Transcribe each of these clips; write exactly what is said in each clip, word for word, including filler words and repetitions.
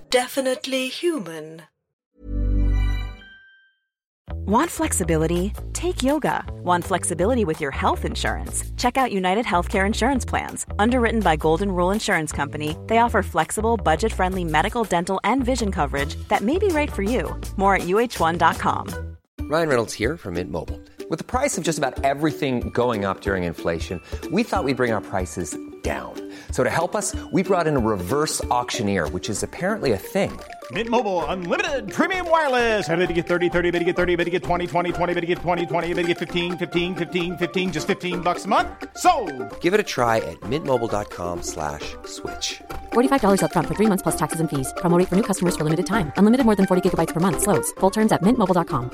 definitely human. Want flexibility? Take yoga. Want flexibility with your health insurance? Check out United Healthcare Insurance Plans. Underwritten by Golden Rule Insurance Company, they offer flexible, budget-friendly medical, dental, and vision coverage that may be right for you. More at U H one dot com. Ryan Reynolds here from Mint Mobile. With the price of just about everything going up during inflation, we thought we'd bring our prices down. So to help us, we brought in a reverse auctioneer, which is apparently a thing. Mint Mobile Unlimited Premium Wireless. How to get thirty, thirty, how to get thirty, how to get twenty, twenty, twenty, how to get twenty, twenty, how to get fifteen, fifteen, fifteen, fifteen, just fifteen bucks a month? Sold! Give it a try at mintmobile.com slash switch. forty-five dollars up front for three months plus taxes and fees. Promo rate for new customers for limited time. Unlimited more than forty gigabytes per month. Slows full terms at mint mobile dot com.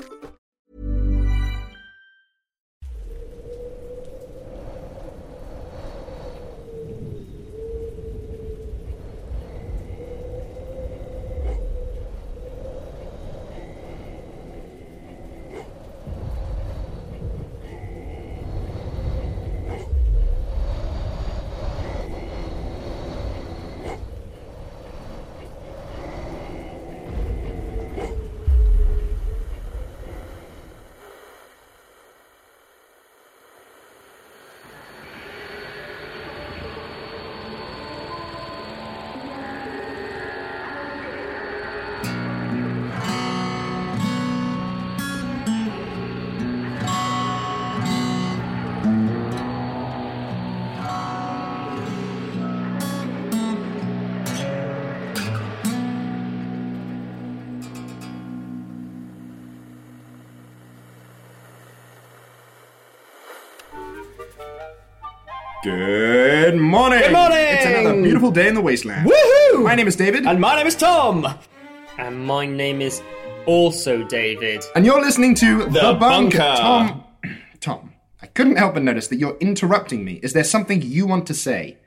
Good morning! Good morning! It's another beautiful day in the wasteland. Woohoo! My name is David. And my name is Tom. And my name is also David. And you're listening to The, The Bunker. Bunker. Tom, Tom, I couldn't help but notice that you're interrupting me. Is there something you want to say?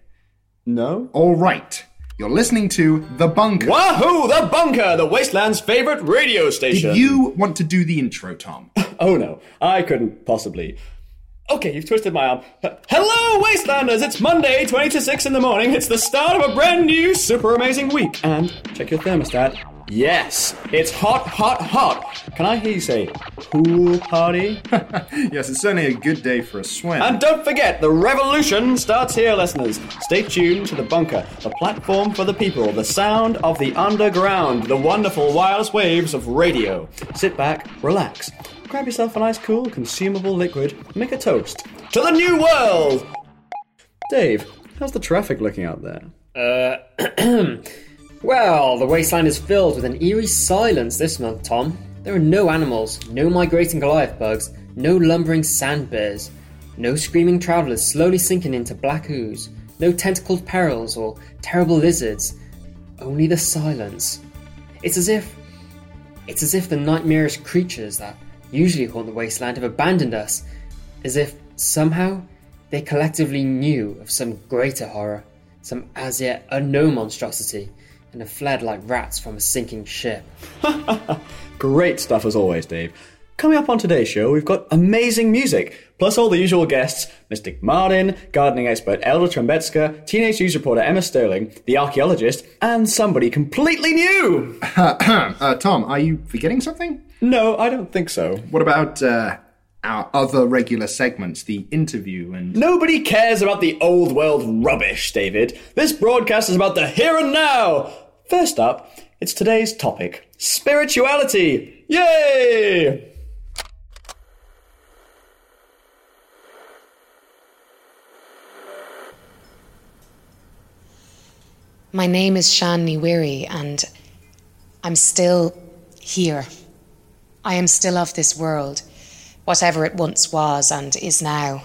No. All right. You're listening to The Bunker. Wahoo! The Bunker, the Wasteland's favorite radio station. Did you want to do the intro, Tom? Oh no, I couldn't possibly. Okay, you've twisted my arm. Hello, Wastelanders! It's Monday, twenty to six in the morning. It's the start of a brand new, super amazing week. And check your thermostat. Yes, it's hot, hot, hot. Can I hear you say, pool party? Yes, it's certainly a good day for a swim. And don't forget, the revolution starts here, listeners. Stay tuned to The Bunker, the platform for the people, the sound of the underground, the wonderful wireless waves of radio. Sit back, relax, grab yourself a nice, cool, consumable liquid, make a toast to the new world. Dave, how's the traffic looking out there? Uh, well, the wasteland is filled with an eerie silence this month, Tom. There are no animals, no migrating Goliath bugs, no lumbering sand bears, no screaming travellers slowly sinking into black ooze, no tentacled perils or terrible lizards. Only the silence. It's as if... It's as if the nightmarish creatures that usually haunt the wasteland have abandoned us. As if, somehow, they collectively knew of some greater horror, some as yet unknown monstrosity, and have fled like rats from a sinking ship. Great stuff as always, Dave. Coming up on today's show, we've got amazing music, plus all the usual guests, Mystic Martin, gardening expert Elder Trembetska, teenage news reporter Emma Sterling, the archaeologist, and somebody completely new! uh, Tom, are you forgetting something? No, I don't think so. What about uh, our other regular segments, the interview and... Nobody cares about the old world rubbish, David. This broadcast is about the here and now! First up, it's today's topic, spirituality! Yay! My name is Shan Niwiri, and I'm still here. I am still of this world, whatever it once was and is now.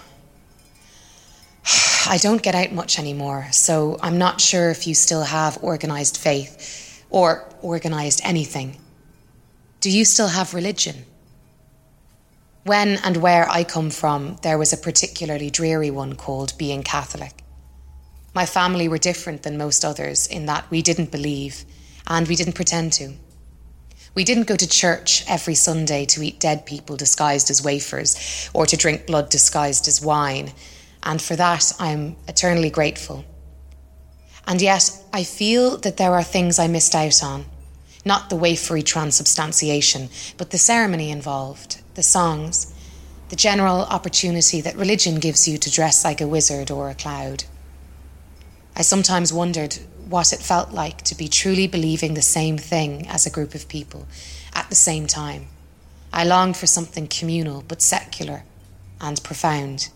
I don't get out much anymore, so I'm not sure if you still have organised faith, or organised anything. Do you still have religion? When and where I come from, there was a particularly dreary one called being Catholic. My family were different than most others in that we didn't believe, and we didn't pretend to. We didn't go to church every Sunday to eat dead people disguised as wafers, or to drink blood disguised as wine, and for that I'm eternally grateful. And yet I feel that there are things I missed out on, Not the wafery transubstantiation, but the ceremony involved, the songs, the general opportunity that religion gives you to dress like a wizard or a cloud. I sometimes wondered what it felt like to be truly believing the same thing as a group of people at the same time. I longed for something communal but secular and profound.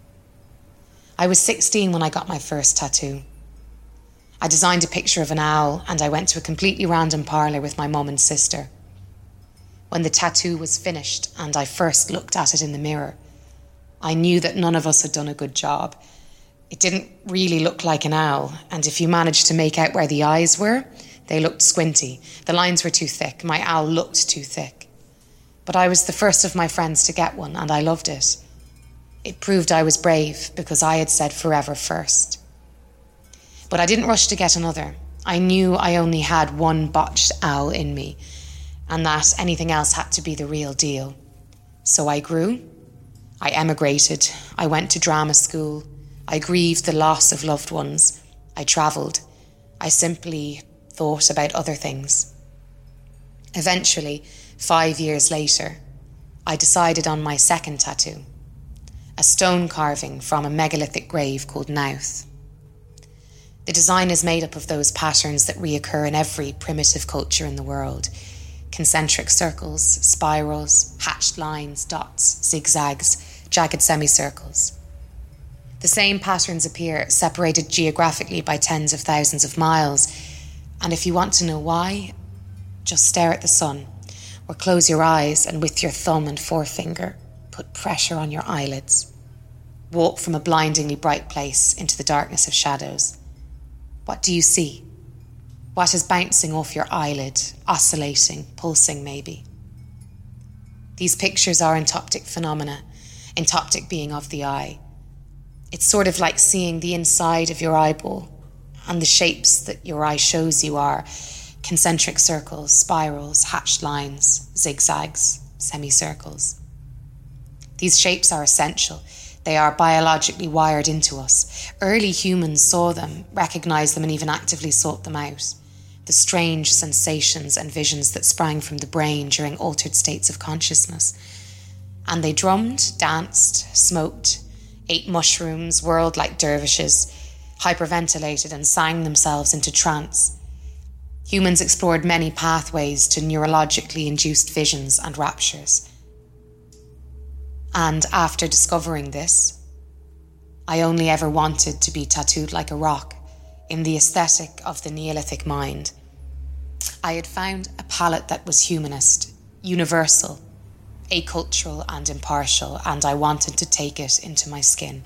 I was sixteen when I got my first tattoo. I designed a picture of an owl and I went to a completely random parlour with my mum and sister. When the tattoo was finished and I first looked at it in the mirror, I knew that none of us had done a good job. It didn't really look like an owl, and if you managed to make out where the eyes were, they looked squinty. The lines were too thick. My owl looked too thick. But I was the first of my friends to get one, and I loved it. It proved I was brave because I had said forever first. But I didn't rush to get another. I knew I only had one botched owl in me, and that anything else had to be the real deal. So I grew. I emigrated. I went to drama school. I grieved the loss of loved ones. I travelled. I simply thought about other things. Eventually, five years later, I decided on my second tattoo, a stone carving from a megalithic grave called Nouth. The design is made up of those patterns that reoccur in every primitive culture in the world: concentric circles, spirals, hatched lines, dots, zigzags, jagged semicircles. The same patterns appear separated geographically by tens of thousands of miles, and if you want to know why, just stare at the sun, or close your eyes and with your thumb and forefinger, put pressure on your eyelids. Walk from a blindingly bright place into the darkness of shadows. What do you see? What is bouncing off your eyelid, oscillating, pulsing maybe? These pictures are entoptic phenomena, entoptic being of the eye. It's sort of like seeing the inside of your eyeball, and the shapes that your eye shows you are concentric circles, spirals, hatched lines, zigzags, semicircles. These shapes are essential. They are biologically wired into us. Early humans saw them, recognized them, and even actively sought them out. The strange sensations and visions that sprang from the brain during altered states of consciousness. And they drummed, danced, smoked, ate mushrooms, whirled like dervishes, hyperventilated and sang themselves into trance. Humans explored many pathways to neurologically induced visions and raptures. And after discovering this, I only ever wanted to be tattooed like a rock in the aesthetic of the Neolithic mind. I had found a palette that was humanist, universal, acultural and impartial, and I wanted to take it into my skin.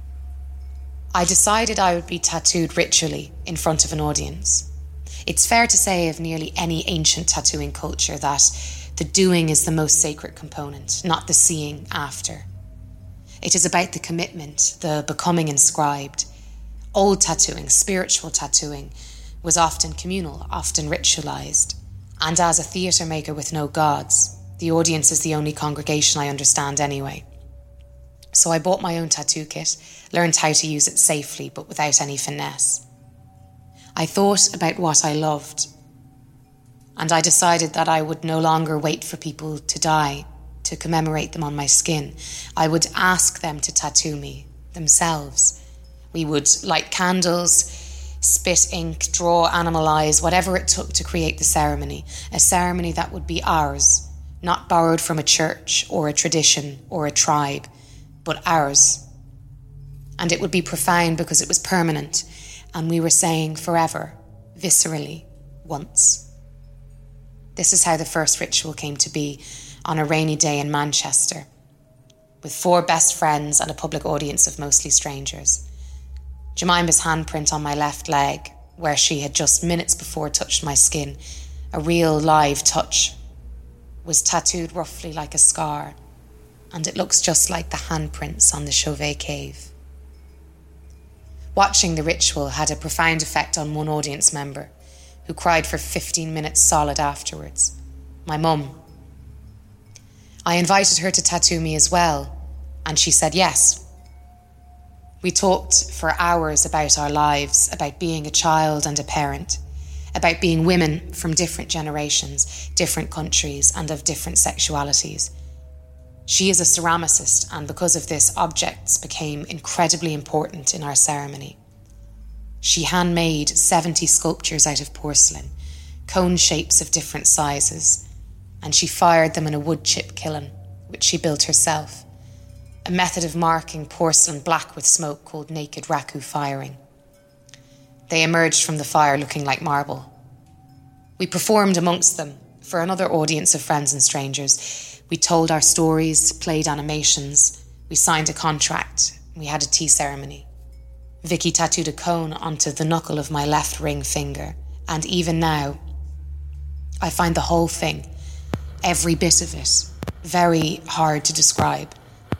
I decided I would be tattooed ritually in front of an audience. It's fair to say of nearly any ancient tattooing culture that the doing is the most sacred component, not the seeing after. It is about the commitment, the becoming inscribed. Old tattooing, spiritual tattooing, was often communal, often ritualized. And as a theatre maker with no gods, the audience is the only congregation I understand anyway. So I bought my own tattoo kit, learned how to use it safely but without any finesse. I thought about what I loved, and I decided that I would no longer wait for people to die to commemorate them on my skin. I would ask them to tattoo me themselves. We would light candles, spit ink, draw animal eyes, whatever it took to create the ceremony, a ceremony that would be ours, not borrowed from a church or a tradition or a tribe, but ours. And it would be profound because it was permanent, and we were saying forever, viscerally, once. This is how the first ritual came to be on a rainy day in Manchester, with four best friends and a public audience of mostly strangers. Jemima's handprint on my left leg, where she had just minutes before touched my skin, a real live touch, was tattooed roughly like a scar, and it looks just like the handprints on the Chauvet cave. Watching the ritual had a profound effect on one audience member, who cried for fifteen minutes solid afterwards, my mum. I invited her to tattoo me as well, and she said yes. We talked for hours about our lives, about being a child and a parent, about being women from different generations, different countries, and of different sexualities. She is a ceramicist, and because of this, objects became incredibly important in our ceremony. She handmade seventy sculptures out of porcelain, cone shapes of different sizes, and she fired them in a wood chip kiln, which she built herself, a method of marking porcelain black with smoke called naked raku firing. They emerged from the fire looking like marble. We performed amongst them for another audience of friends and strangers. We told our stories, played animations, we signed a contract, we had a tea ceremony. Vicky tattooed a cone onto the knuckle of my left ring finger, and even now, I find the whole thing, every bit of it, very hard to describe.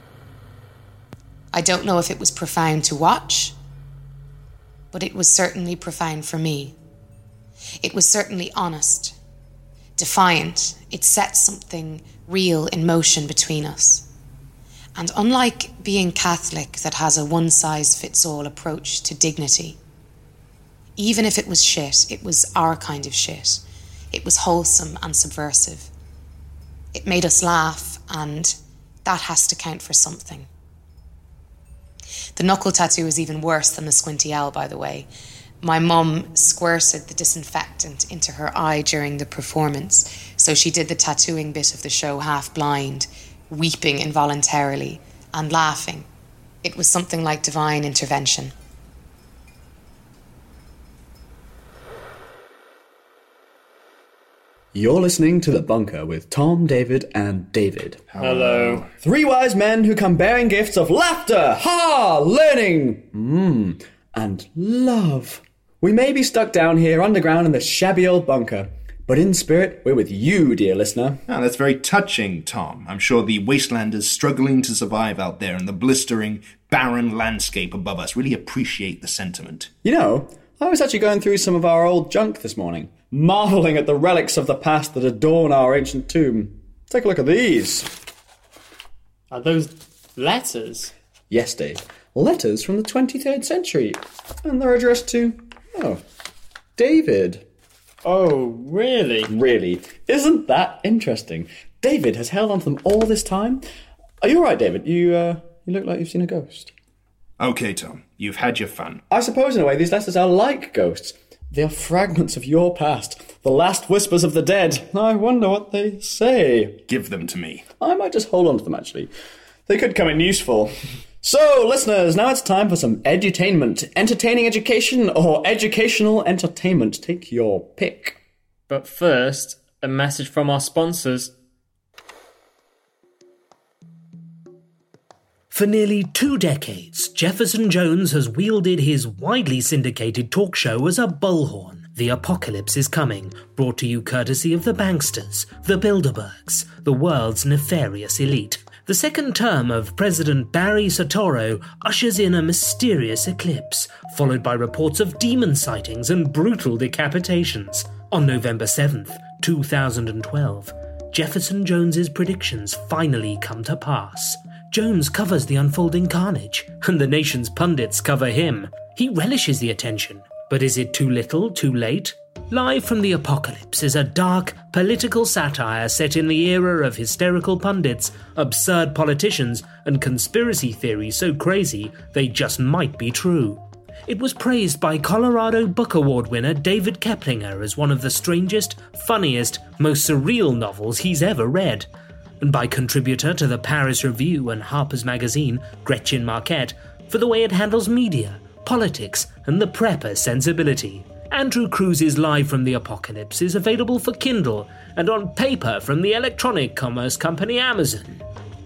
I don't know if it was profound to watch, but it was certainly profound for me. It was certainly honest, defiant. It set something real in motion between us. And unlike being Catholic that has a one-size-fits-all approach to dignity, even if it was shit, it was our kind of shit. It was wholesome and subversive. It made us laugh, and that has to count for something. The knuckle tattoo is even worse than the squinty owl, by the way. My mum squirted the disinfectant into her eye during the performance, so she did the tattooing bit of the show half blind, weeping involuntarily and laughing. It was something like divine intervention. You're listening to The Bunker with Tom, David, and David. Hello. Three wise men who come bearing gifts of laughter, ha, learning, mmm, and love. We may be stuck down here underground in the shabby old bunker, but in spirit, we're with you, dear listener. Oh, that's very touching, Tom. I'm sure the wastelanders struggling to survive out there in the blistering, barren landscape above us really appreciate the sentiment. You know, I was actually going through some of our old junk this morning, marvelling at the relics of the past that adorn our ancient tomb. Take a look at these. Are those letters? Yes, Dave. Letters from the twenty-third century. And they're addressed to, oh, David. Oh, really? Really? Isn't that interesting? David has held on to them all this time. Are you all right, David? You, uh, you look like you've seen a ghost. Okay, Tom. You've had your fun. I suppose, in a way, these letters are like ghosts. They are fragments of your past, the last whispers of the dead. I wonder what they say. Give them to me. I might just hold on to them, actually. They could come in useful. So, listeners, now it's time for some edutainment. Entertaining education or educational entertainment. Take your pick. But first, a message from our sponsors. For nearly two decades, Jefferson Jones has wielded his widely syndicated talk show as a bullhorn. The Apocalypse is Coming, brought to you courtesy of the Banksters, the Bilderbergs, the world's nefarious elite. The second term of President Barry Soetoro ushers in a mysterious eclipse, followed by reports of demon sightings and brutal decapitations. On November seventh, two thousand twelve, Jefferson Jones's predictions finally come to pass. Jones covers the unfolding carnage, and the nation's pundits cover him. He relishes the attention, but is it too little, too late? Live from the Apocalypse is a dark, political satire set in the era of hysterical pundits, absurd politicians, and conspiracy theories so crazy they just might be true. It was praised by Colorado Book Award winner David Keplinger as one of the strangest, funniest, most surreal novels he's ever read, and by contributor to the Paris Review and Harper's Magazine, Gretchen Marquette, for the way it handles media, politics, and the prepper sensibility. Andrew Cruise's Live from the Apocalypse is available for Kindle and on paper from the electronic commerce company Amazon.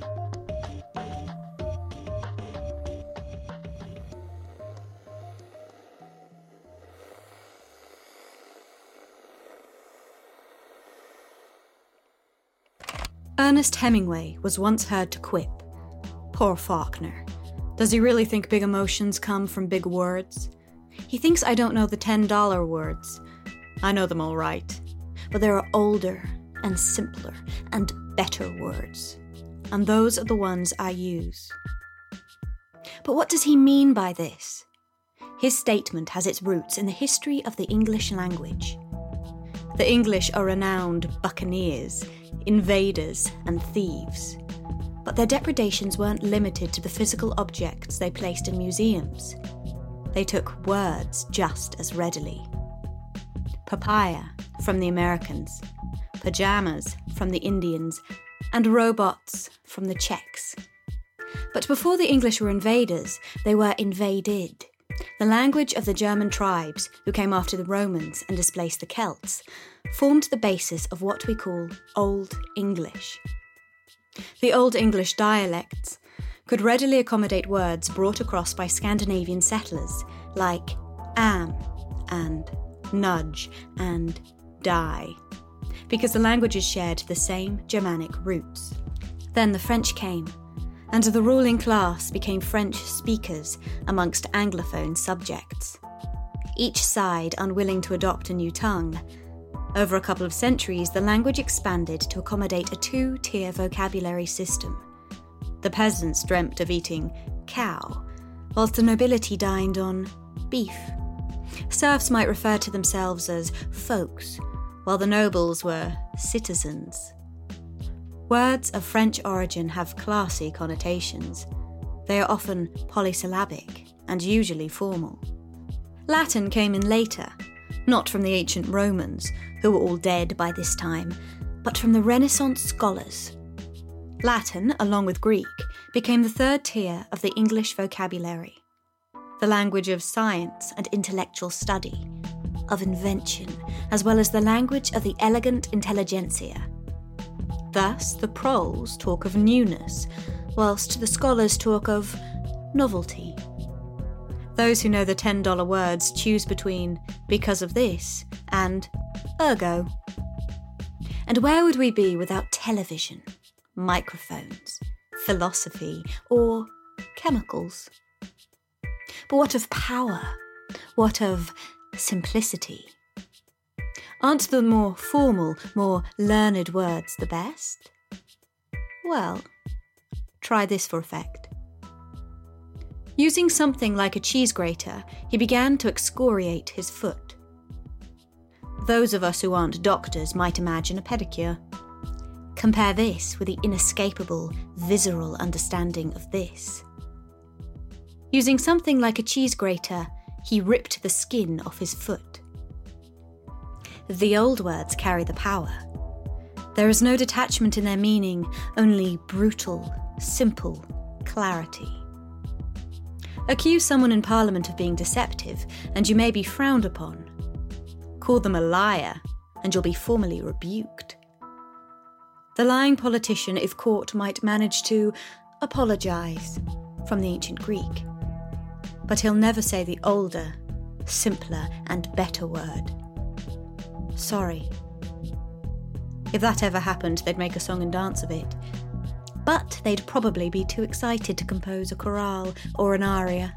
Ernest Hemingway was once heard to quip, "Poor Faulkner. Does he really think big emotions come from big words? He thinks I don't know the ten-dollar words. I know them all right. But there are older and simpler and better words. And those are the ones I use." But what does he mean by this? His statement has its roots in the history of the English language. The English are renowned buccaneers, invaders, and thieves. But their depredations weren't limited to the physical objects they placed in museums. They took words just as readily. Papaya from the Americans, pajamas from the Indians, and robots from the Czechs. But before the English were invaders, they were invaded. The language of the German tribes, who came after the Romans and displaced the Celts, formed the basis of what we call Old English. The Old English dialects could readily accommodate words brought across by Scandinavian settlers, like am and nudge and die, because the languages shared the same Germanic roots. Then the French came, and the ruling class became French speakers amongst Anglophone subjects, each side unwilling to adopt a new tongue. Over a couple of centuries, the language expanded to accommodate a two-tier vocabulary system. The peasants dreamt of eating cow, whilst the nobility dined on beef. Serfs might refer to themselves as folks, while the nobles were citizens. Words of French origin have classy connotations. They are often polysyllabic and usually formal. Latin came in later, not from the ancient Romans, who were all dead by this time, but from the Renaissance scholars. Latin, along with Greek, became the third tier of the English vocabulary, the language of science and intellectual study, of invention, as well as the language of the elegant intelligentsia. Thus, the proles talk of newness, whilst the scholars talk of novelty. Those who know the ten dollar words choose between because of this and ergo. And where would we be without television, microphones, philosophy, or chemicals? But what of power? What of simplicity? Aren't the more formal, more learned words the best? Well, try this for effect. Using something like a cheese grater, he began to excoriate his foot. Those of us who aren't doctors might imagine a pedicure. Compare this with the inescapable, visceral understanding of this. Using something like a cheese grater, he ripped the skin off his foot. The old words carry the power. There is no detachment in their meaning, only brutal, simple clarity. Accuse someone in Parliament of being deceptive, and you may be frowned upon. Call them a liar, and you'll be formally rebuked. The lying politician, if caught, might manage to apologise, from the ancient Greek. But he'll never say the older, simpler, and better word. Sorry. If that ever happened, they'd make a song and dance of it. But they'd probably be too excited to compose a chorale or an aria.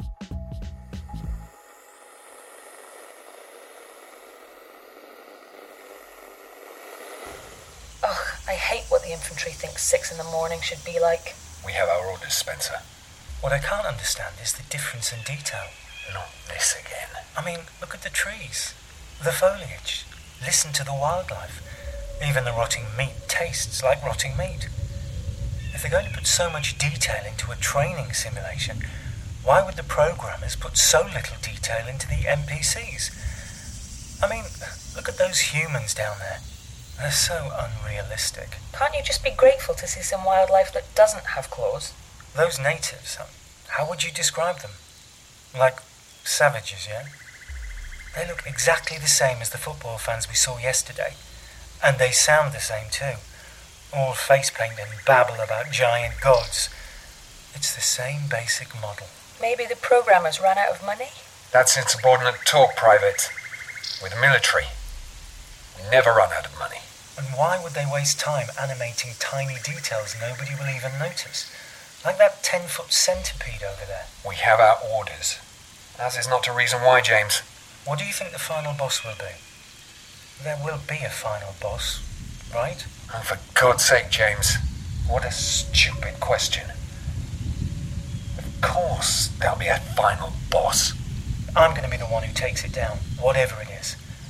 Ugh, I hate what the infantry thinks six in the morning should be like. We have our orders, Spencer. What I can't understand is the difference in detail. Not this again. I mean, look at the trees, the foliage, listen to the wildlife. Even the rotting meat tastes like rotting meat. If they're going to put so much detail into a training simulation, why would the programmers put so little detail into the N P Cs? I mean, look at those humans down there. They're so unrealistic. Can't you just be grateful to see some wildlife that doesn't have claws? Those natives, how would you describe them? Like savages, yeah? They look exactly the same as the football fans we saw yesterday. And they sound the same too. All face paint and babble about giant gods. It's the same basic model. Maybe the programmers ran out of money? That's insubordinate talk, Private. With the military, we never run out of money. And why would they waste time animating tiny details nobody will even notice? Like that ten-foot centipede over there. We have our orders. As is not a reason why, James. What do you think the final boss will be? There will be a final boss, right? Oh, for God's sake, James. What a stupid question. Of course there'll be a final boss. I'm going to be the one who takes it down, whatever it is.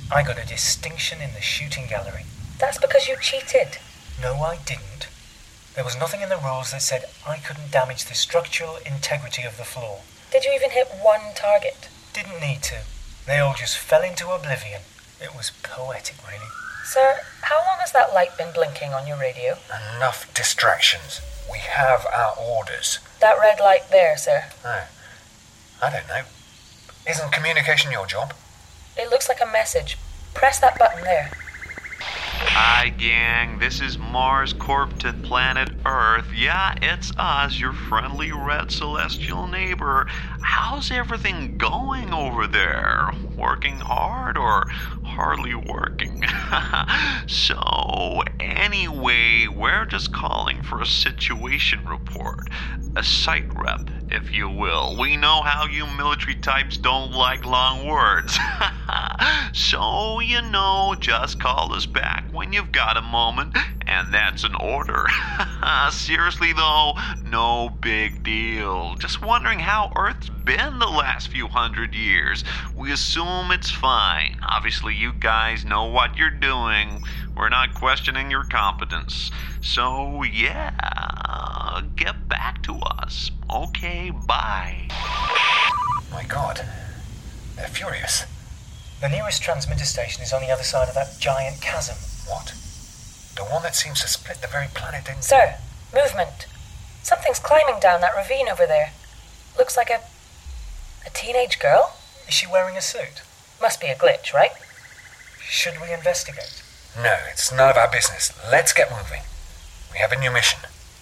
I got a distinction in the shooting gallery. That's because you cheated. No, I didn't. There was nothing in the rules that said I couldn't damage the structural integrity of the floor. Did you even hit one target? Didn't need to. They all just fell into oblivion. It was poetic, really. Sir, how long has that light been blinking on your radio? Enough distractions. We have our orders. That red light there, sir. Oh, I don't know. Isn't communication your job? It looks like a message. Press that button there. Hi, gang. This is Mars Corp to planet Earth. Yeah, it's us, your friendly red celestial neighbor. How's everything going over there? Working hard or hardly working? So, anyway, we're just calling for a situation report. A site rep, if you will. We know how you military types don't like long words. So, you know, just call us back when you've got a moment, and that's an order. Seriously though, no big deal. Just wondering how Earth's been the last few hundred years. We assume it's fine. Obviously you guys know what you're doing. We're not questioning your competence. So yeah, get back to us. Okay, bye. My God, they're furious. The nearest transmitter station is on the other side of that giant chasm. What? The one that seems to split the very planet in... Sir, movement. Something's climbing down that ravine over there. Looks like a... a teenage girl? Is she wearing a suit? Must be a glitch, right? Should we investigate? No, it's none of our business. Let's get moving. We have a new mission.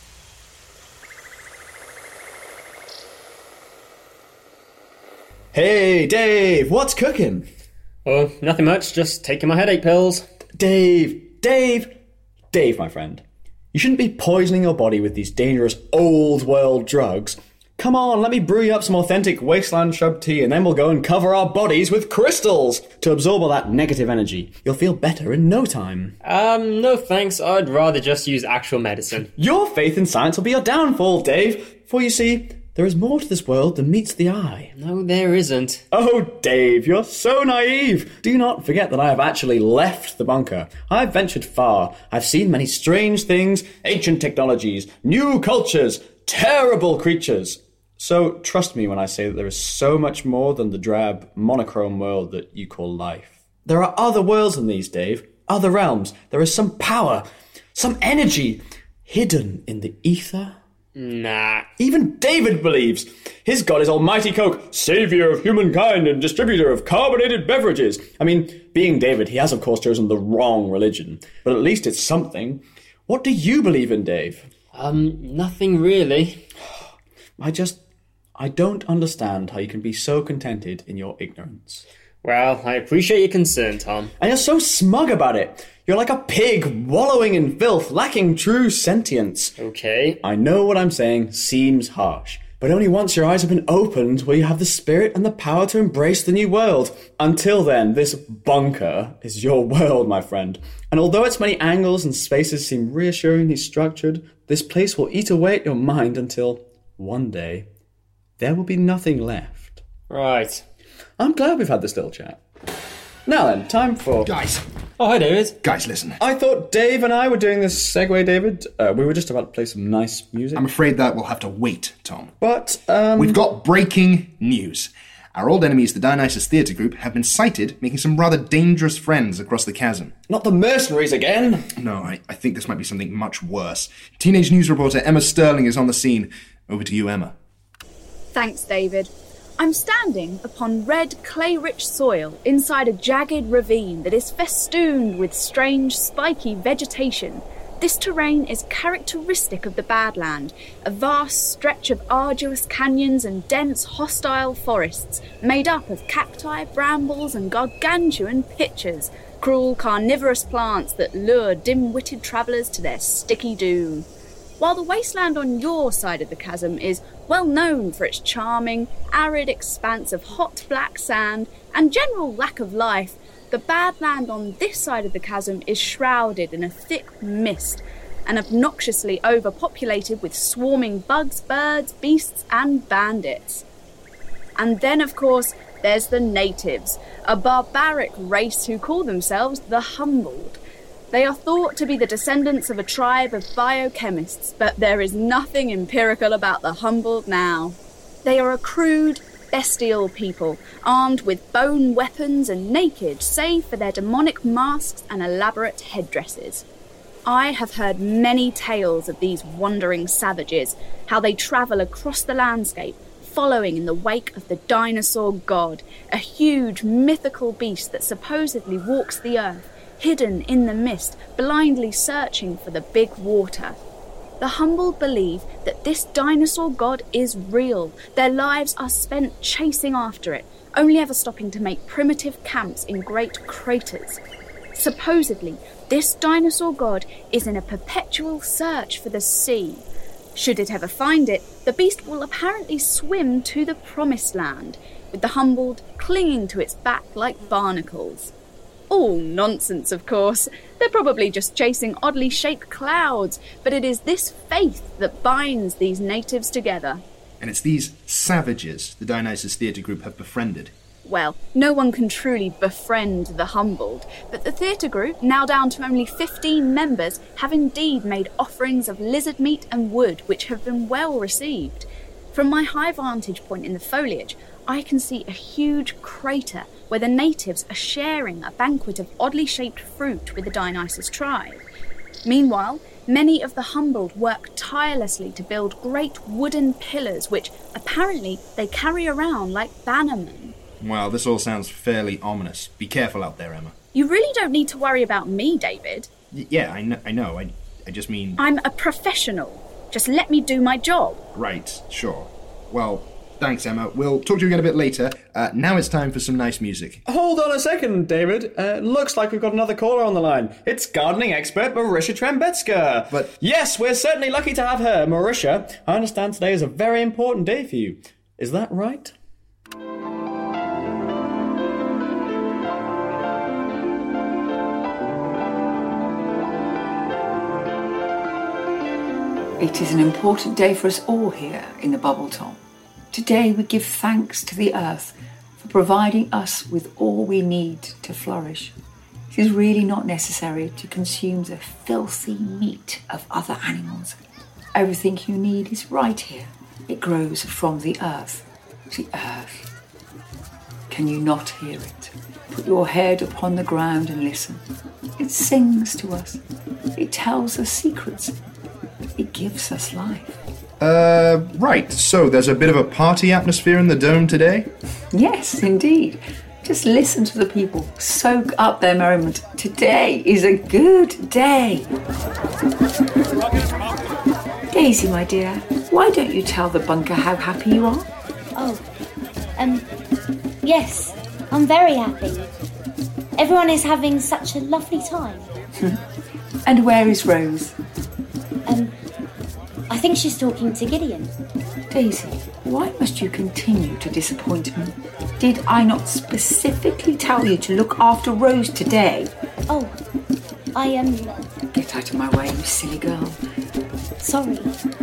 Hey, Dave, what's cooking? Oh, nothing much, just taking my headache pills. Dave, Dave, Dave, my friend. You shouldn't be poisoning your body with these dangerous old-world drugs. Come on, let me brew you up some authentic wasteland shrub tea, and then we'll go and cover our bodies with crystals to absorb all that negative energy. You'll feel better in no time. Um, no thanks, I'd rather just use actual medicine. Your faith in science will be your downfall, Dave. For you see, there is more to this world than meets the eye. No, there isn't. Oh, Dave, you're so naive. Do not forget that I have actually left the bunker. I've ventured far. I've seen many strange things, ancient technologies, new cultures, terrible creatures. So trust me when I say that there is so much more than the drab, monochrome world that you call life. There are other worlds than these, Dave. Other realms. There is some power, some energy, hidden in the ether. Nah. Even David believes. His god is Almighty Coke, saviour of humankind and distributor of carbonated beverages. I mean, being David, he has of course chosen the wrong religion. But at least it's something. What do you believe in, Dave? Um, nothing really. I just... I don't understand how you can be so contented in your ignorance. Well, I appreciate your concern, Tom. And you're so smug about it. You're like a pig wallowing in filth, lacking true sentience. Okay. I know what I'm saying seems harsh, but only once your eyes have been opened will you have the spirit and the power to embrace the new world. Until then, this bunker is your world, my friend. And although its many angles and spaces seem reassuringly structured, this place will eat away at your mind until, one day, there will be nothing left. Right. I'm glad we've had this little chat. Now then, time for... Guys. Oh, hi, David. Guys, listen. I thought Dave and I were doing this segue, David. Uh, we were just about to play some nice music. I'm afraid that will have to wait, Tom. But, um... We've got breaking news. Our old enemies, the Dionysus Theatre Group, have been sighted making some rather dangerous friends across the chasm. Not the mercenaries again? No, I, I think this might be something much worse. Teenage news reporter Emma Sterling is on the scene. Over to you, Emma. Thanks, David. I'm standing upon red, clay-rich soil inside a jagged ravine that is festooned with strange, spiky vegetation. This terrain is characteristic of the Badland, a vast stretch of arduous canyons and dense, hostile forests made up of cacti, brambles and gargantuan pitchers, cruel carnivorous plants that lure dim-witted travellers to their sticky doom. While the wasteland on your side of the chasm is well known for its charming, arid expanse of hot black sand and general lack of life, the Badland on this side of the chasm is shrouded in a thick mist and obnoxiously overpopulated with swarming bugs, birds, beasts and bandits. And then, of course, there's the natives, a barbaric race who call themselves the Humbled. They are thought to be the descendants of a tribe of biochemists, but there is nothing empirical about the Humbled now. They are a crude, bestial people, armed with bone weapons and naked, save for their demonic masks and elaborate headdresses. I have heard many tales of these wandering savages, how they travel across the landscape, following in the wake of the dinosaur god, a huge mythical beast that supposedly walks the earth, hidden in the mist, blindly searching for the big water. The Humbled believe that this dinosaur god is real. Their lives are spent chasing after it, only ever stopping to make primitive camps in great craters. Supposedly, this dinosaur god is in a perpetual search for the sea. Should it ever find it, the beast will apparently swim to the promised land, with the Humbled clinging to its back like barnacles. All nonsense, of course. They're probably just chasing oddly shaped clouds, but it is this faith that binds these natives together. And it's these savages the Dionysus Theatre Group have befriended. Well, no one can truly befriend the Humbled, but the theatre group, now down to only fifteen members, have indeed made offerings of lizard meat and wood which have been well received. From my high vantage point in the foliage, I can see a huge crater where the natives are sharing a banquet of oddly shaped fruit with the Dionysus tribe. Meanwhile, many of the Humbled work tirelessly to build great wooden pillars which apparently they carry around like bannermen. Well, this all sounds fairly ominous. Be careful out there, Emma. You really don't need to worry about me, David. Y- yeah, I know. I, know. I, I just mean... I'm a professional. Just let me do my job. Right, sure. Well, thanks, Emma. We'll talk to you again a bit later. Uh, now it's time for some nice music. Hold on a second, David. Uh, looks like we've got another caller on the line. It's gardening expert Marisha Trembetska. But... Yes, we're certainly lucky to have her. Marisha, I understand today is a very important day for you. Is that right? It is an important day for us all here in the Bubble Tom. Today we give thanks to the earth for providing us with all we need to flourish. It is really not necessary to consume the filthy meat of other animals. Everything you need is right here. It grows from the earth. The earth. Can you not hear it? Put your head upon the ground and listen. It sings to us. It tells us secrets. It gives us life. Uh, right. So there's a bit of a party atmosphere in the dome today? Yes, indeed. Just listen to the people. Soak up their merriment. Today is a good day. Daisy, my dear, why don't you tell the bunker how happy you are? Oh, um, yes, I'm very happy. Everyone is having such a lovely time. And where is Rose? Um, I think she's talking to Gideon. Daisy, why must you continue to disappoint me? Did I not specifically tell you to look after Rose today? Oh, I um. Get out of my way, you silly girl. Sorry.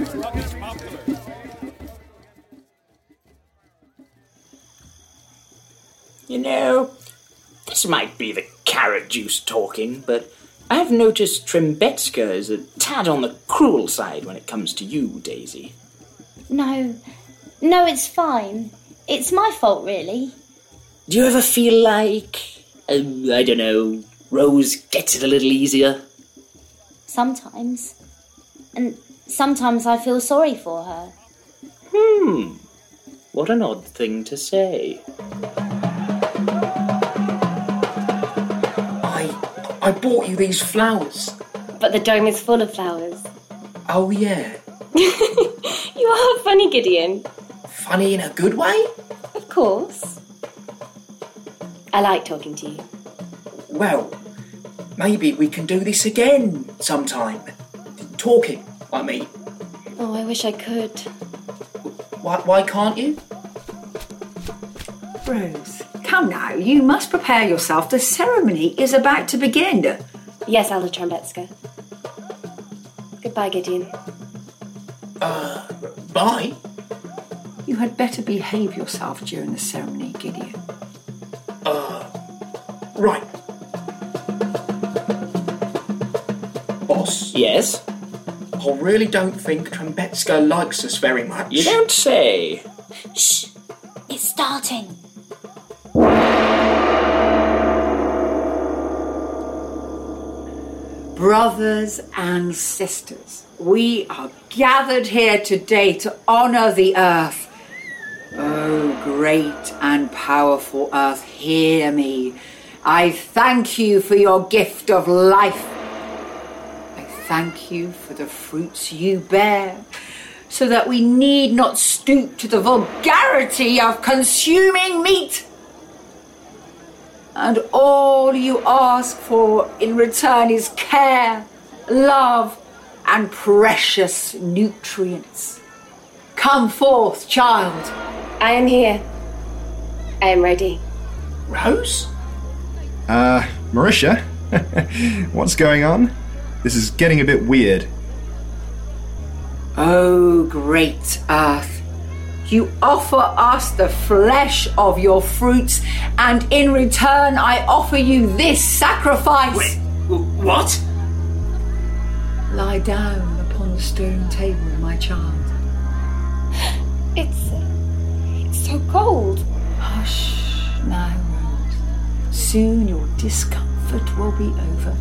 You know, this might be the carrot juice talking, but I've noticed Trembetska is a tad on the cruel side when it comes to you, Daisy. No, no, it's fine. It's my fault, really. Do you ever feel like, uh, I don't know, Rose gets it a little easier? Sometimes. And sometimes I feel sorry for her. Hmm, what an odd thing to say. I bought you these flowers. But the dome is full of flowers. Oh, yeah. You are funny, Gideon. Funny in a good way? Of course. I like talking to you. Well, maybe we can do this again sometime. Talking, I mean. Oh, I wish I could. Why, why can't you? Rose, come now. You must prepare yourself. The ceremony is about to begin. Yes, Elder Trembetska. Goodbye, Gideon. Uh, bye? You had better behave yourself during the ceremony, Gideon. right. Boss? Yes? I really don't think Trembetska likes us very much. You don't say. Shh! It's starting. Brothers and sisters, we are gathered here today to honour the earth. Oh, great and powerful earth, hear me. I thank you for your gift of life. I thank you for the fruits you bear, so that we need not stoop to the vulgarity of consuming meat. And all you ask for in return is care, love, and precious nutrients. Come forth, child. I am here. I am ready. Rose? Uh, Marisha? What's going on? This is getting a bit weird. Oh, great earth. You offer us the flesh of your fruits, and in return I offer you this sacrifice. Wait, what? Lie down upon the stone table, my child. It's... it's so cold. Hush now, Rose. Soon your discomfort will be over.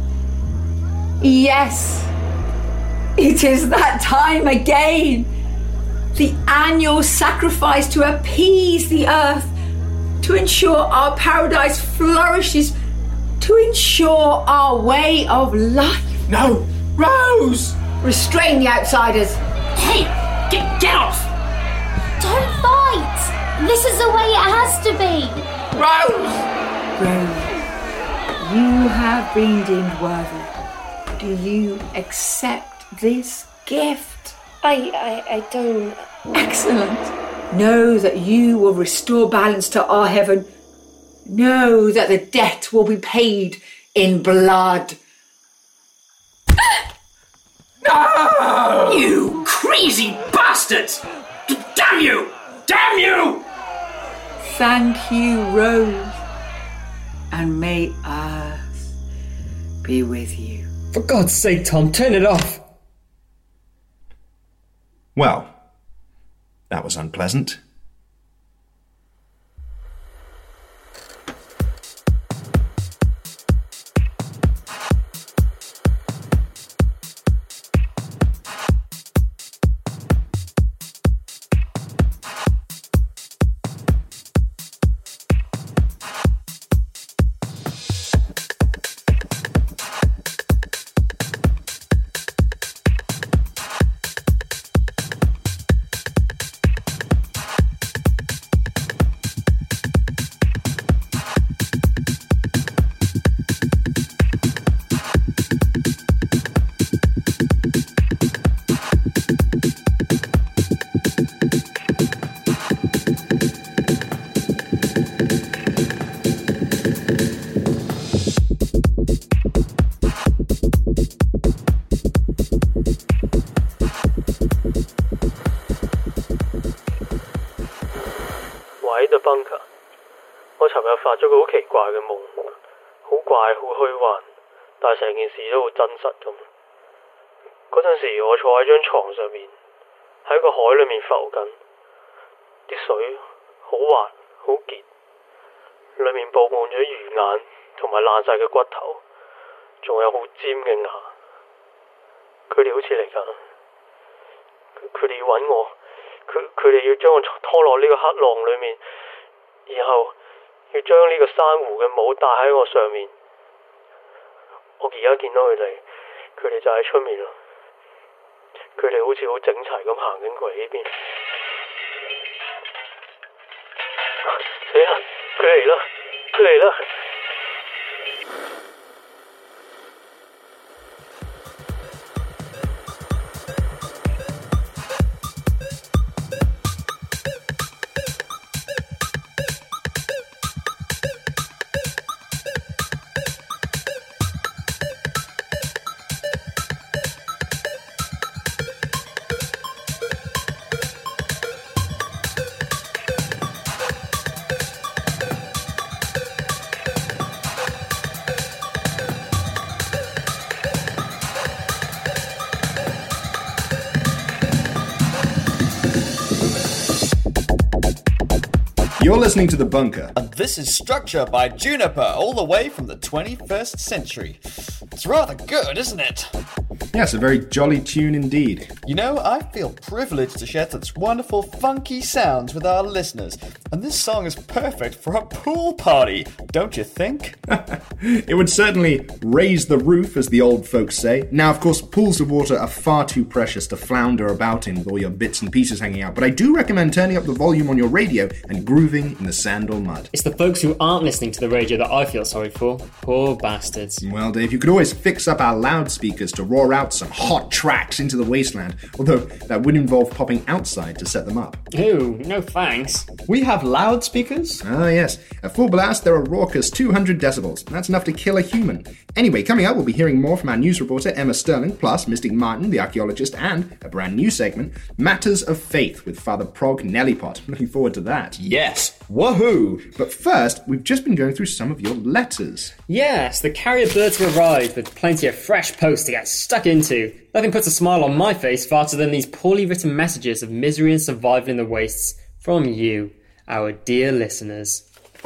Yes, it is that time again. The annual sacrifice to appease the earth, to ensure our paradise flourishes, to ensure our way of life. No, Rose! Restrain the outsiders. Hey, get, get off! Don't fight! This is the way it has to be. Rose! Rose, you have been deemed worthy. Do you accept this gift? I, I, I don't... Excellent. Know that you will restore balance to our heaven. Know that the debt will be paid in blood. No! You crazy bastards! Damn you! Damn you! Thank you, Rose. And may earth be with you. For God's sake, Tom, turn it off. Well, that was unpleasant. Bunker， 我尋日發咗個好奇怪嘅夢，好怪好虛幻，但係成件事都好真實咁。嗰陣時我坐喺張床上面，喺個海裏面浮緊，啲水好滑好結，裏面布滿咗魚眼同埋爛晒嘅骨頭，仲有好尖嘅牙。佢哋好似嚟緊，佢哋要揾我，佢佢哋要將我拖落呢個黑浪裏面。然後要將呢個珊瑚嘅帽戴喺我上面。我而家見到佢哋，佢哋就喺出面啦。佢哋好似好整齊咁行緊過嚟呢邊。死啦！佢嚟啦！佢嚟啦！ You're listening to The Bunker. And this is Structure by Juniper, all the way from the twenty-first century. It's rather good, isn't it? Yes, a very jolly tune indeed. You know, I feel privileged to share such wonderful, funky sounds with our listeners. And this song is perfect for a pool party, don't you think? It would certainly raise the roof, as the old folks say. Now, of course, pools of water are far too precious to flounder about in with all your bits and pieces hanging out, but I do recommend turning up the volume on your radio and grooving in the sand or mud. It's the folks who aren't listening to the radio that I feel sorry for. Poor bastards. Well, Dave, you could always fix up our loudspeakers to roar out some hot tracks into the wasteland, although that would involve popping outside to set them up. Ooh, no thanks. We have loudspeakers? Ah, yes. At full blast, there are raucous two hundred decibels. That's enough to kill a human. Anyway, coming up, we'll be hearing more from our news reporter, Emma Sterling, plus Mystic Martin, the archaeologist, and a brand new segment, Matters of Faith, with Father Prog Nellipot. Looking forward to that. Yes. Woohoo! But first, we've just been going through some of your letters. Yes, the carrier birds have arrived with plenty of fresh posts to get stuck into. Nothing puts a smile on my face faster than these poorly written messages of misery and survival in the wastes from you, our dear listeners.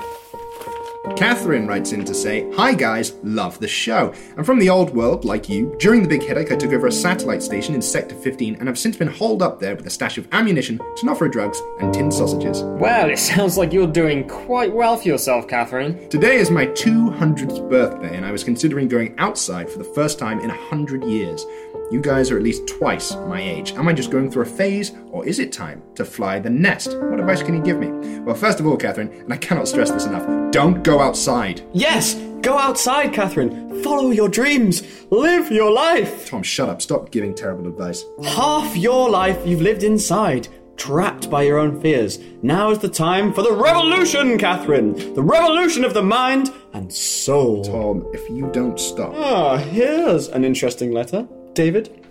Catherine writes in to say, "Hi guys, love the show. I'm from the old world, like you. During the big headache, I took over a satellite station in Sector fifteen and have since been holed up there with a stash of ammunition, Tenofra drugs, and tinned sausages." Well, it sounds like you're doing quite well for yourself, Catherine. Today is my two hundredth birthday, and I was considering going outside for the first time in one hundred years. You guys are at least twice my age. Am I just going through a phase, or is it time to fly the nest? What advice can you give me? Well, first of all, Catherine, and I cannot stress this enough, don't go outside. Yes! Go outside, Catherine. Follow your dreams. Live your life. Tom, shut up. Stop giving terrible advice. Half your life you've lived inside, trapped by your own fears. Now is the time for the revolution, Catherine. The revolution of the mind and soul. Tom, if you don't stop. Ah, here's an interesting letter. David.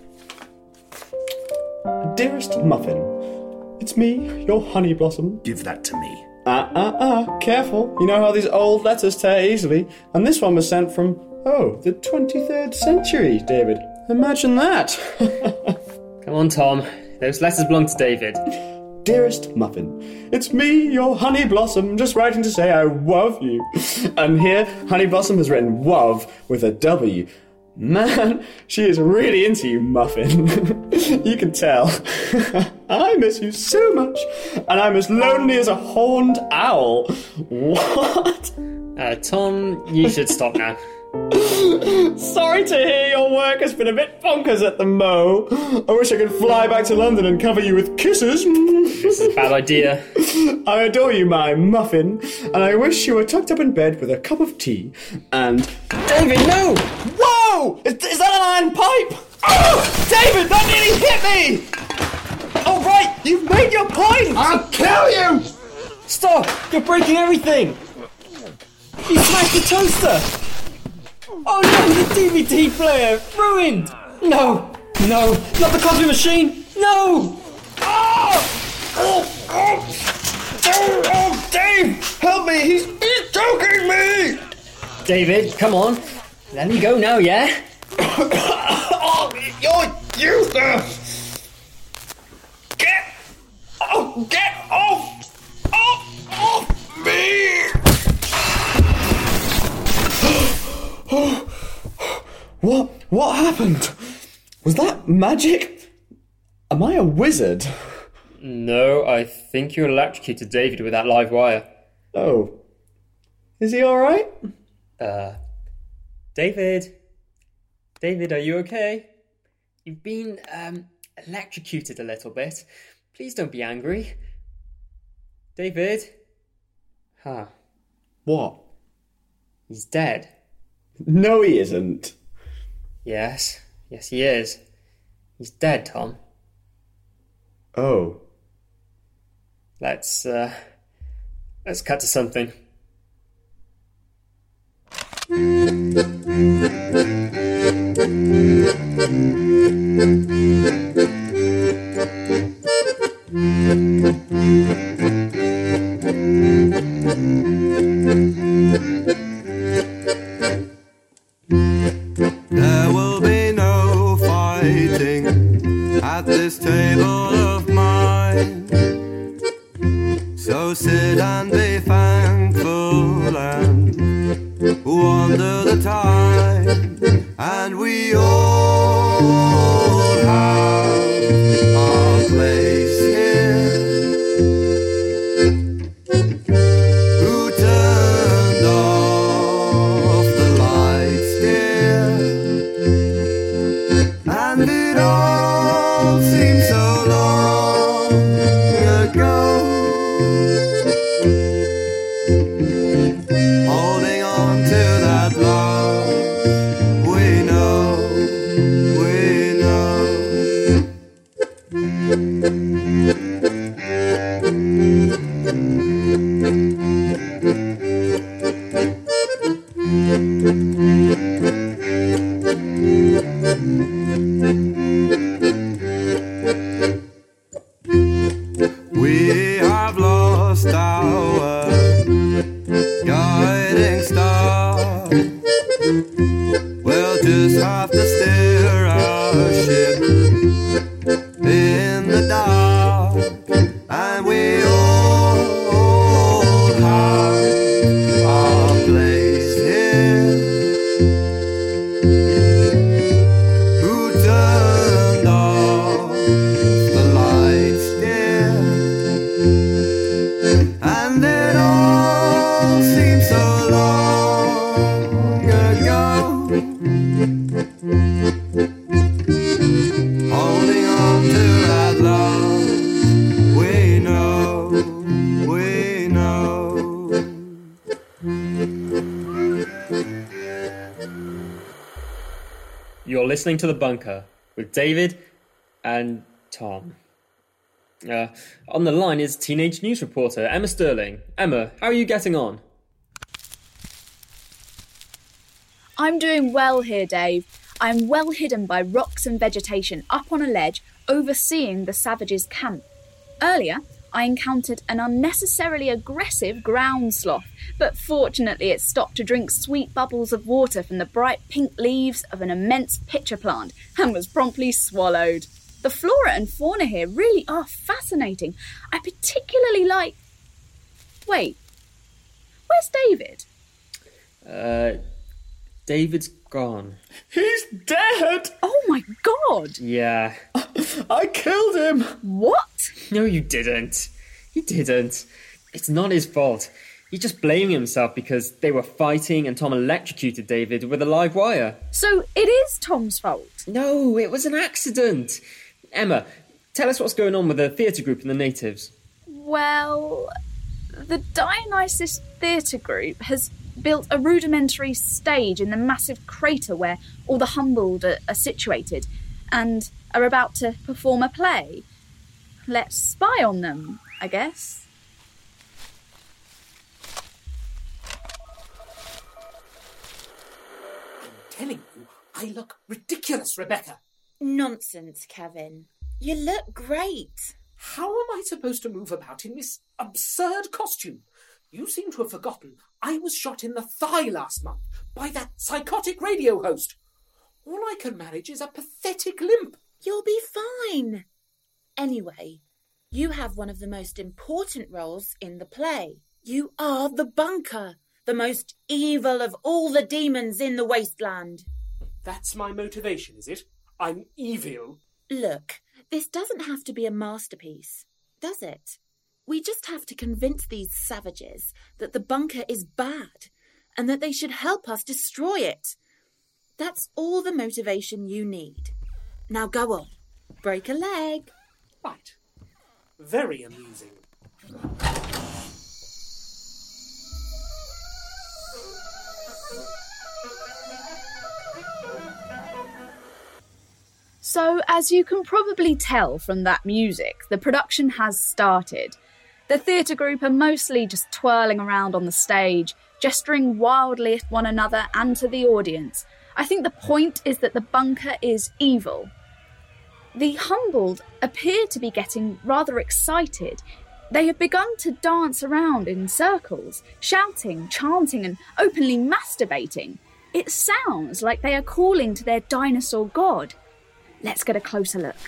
Dearest Muffin, it's me, your honey blossom. Give that to me. Ah, ah, ah, careful. You know how these old letters tear easily. And this one was sent from, oh, the twenty-third century, David. Imagine that. Come on, Tom. Those letters belong to David. Dearest Muffin, it's me, your honey blossom, just writing to say I love you. And here, honey blossom has written love with a W. Man, she is really into you, Muffin. You can tell. I miss you so much, and I'm as lonely as a horned owl. What? Uh, Tom, you should stop now. Sorry to hear your work has been a bit bonkers at the Mo. I wish I could fly back to London and cover you with kisses. This is a bad idea. I adore you, my Muffin, and I wish you were tucked up in bed with a cup of tea and... David, no! Whoa! Is, is that an iron pipe? Oh! David, that nearly hit me! Oh, right, you've made your point! I'll kill you! Stop! You're breaking everything! You smashed the toaster! Oh no, the D V D player! Ruined! No! No! Not the coffee machine! No! Oh! Oh! Oh! Oh, oh Dave! Help me! He's, he's choking me! David, come on. Let me go now, yeah? Oh, you're useless! Get... Oh, get off! Off! Off me! What? What happened? Was that magic? Am I a wizard? No, I think you electrocuted David with that live wire. Oh. Is he alright? Uh, David? David, are you okay? You've been, um, electrocuted a little bit. Please don't be angry. David? Huh. What? He's dead. No, he isn't. Yes. Yes, he is. He's dead, Tom. Oh. Let's, uh... Let's cut to something. There will be no fighting at this table of mine. So sit and be under the tide, and we all have our place here. Who turned off the lights here? And it all seems so long ago. Holding on to that love, we know, we know. We have lost our guiding star. We'll just have to steer our ship in the dark, and we all have our place here. Who turned off the lights, dear? And it all seems so long ago. Holding on to that love, we know, we know. You're listening to The Bunker with David and Tom. Uh, on the line is teenage news reporter Emma Sterling. Emma, how are you getting on? I'm doing well here, Dave. I'm well hidden by rocks and vegetation up on a ledge overseeing the savages' camp. Earlier, I encountered an unnecessarily aggressive ground sloth, but fortunately it stopped to drink sweet bubbles of water from the bright pink leaves of an immense pitcher plant and was promptly swallowed. The flora and fauna here really are fascinating. I particularly like... Wait, where's David? Uh, David's gone. He's dead! Oh my god! Yeah. I killed him! What? No, you didn't. You didn't. It's not his fault. He's just blaming himself because they were fighting and Tom electrocuted David with a live wire. So it is Tom's fault? No, it was an accident. Emma, tell us what's going on with the theatre group and the natives. Well, the Dionysus Theatre Group has built a rudimentary stage in the massive crater where all the Humboldt are, are situated and are about to perform a play. Let's spy on them, I guess. I'm telling you, I look ridiculous, Rebecca. Nonsense, Kevin. You look great. How am I supposed to move about in this absurd costume? You seem to have forgotten I was shot in the thigh last month by that psychotic radio host. All I can manage is a pathetic limp. You'll be fine. Anyway, you have one of the most important roles in the play. You are the Bunker, the most evil of all the demons in the wasteland. That's my motivation, is it? I'm evil. Look, this doesn't have to be a masterpiece, does it? We just have to convince these savages that the Bunker is bad and that they should help us destroy it. That's all the motivation you need. Now go on, break a leg. Right. Very amusing. So, as you can probably tell from that music, the production has started. The theatre group are mostly just twirling around on the stage, gesturing wildly at one another and to the audience. I think the point is that the Bunker is evil. The Humboldt appear to be getting rather excited. They have begun to dance around in circles, shouting, chanting and openly masturbating. It sounds like they are calling to their dinosaur god. Let's get a closer look.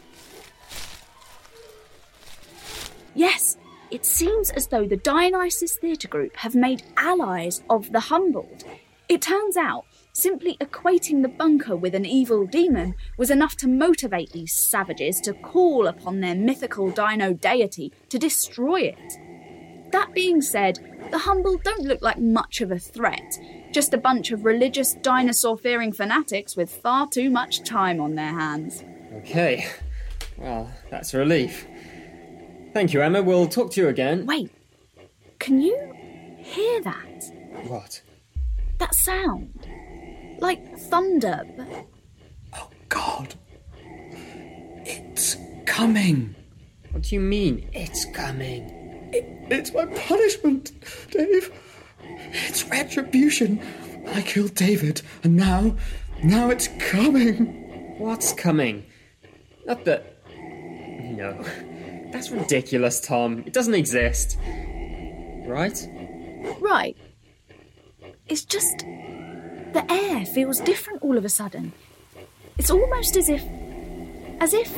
Yes, it seems as though the Dionysus Theatre Group have made allies of the Humboldt. It turns out simply equating the bunker with an evil demon was enough to motivate these savages to call upon their mythical dino deity to destroy it. That being said, the Humboldt don't look like much of a threat, just a bunch of religious dinosaur-fearing fanatics with far too much time on their hands. Okay, well, that's a relief. Thank you, Emma. We'll talk to you again. Wait, can you hear that? What? That sound. Like thunder, but... Oh, God. It's coming. What do you mean, it's coming? It, it's my punishment, Dave. It's retribution. I killed David, and now... now it's coming. What's coming? Not that... No. That's ridiculous, Tom. It doesn't exist. Right? Right. It's just... the air feels different all of a sudden. It's almost as if... as if...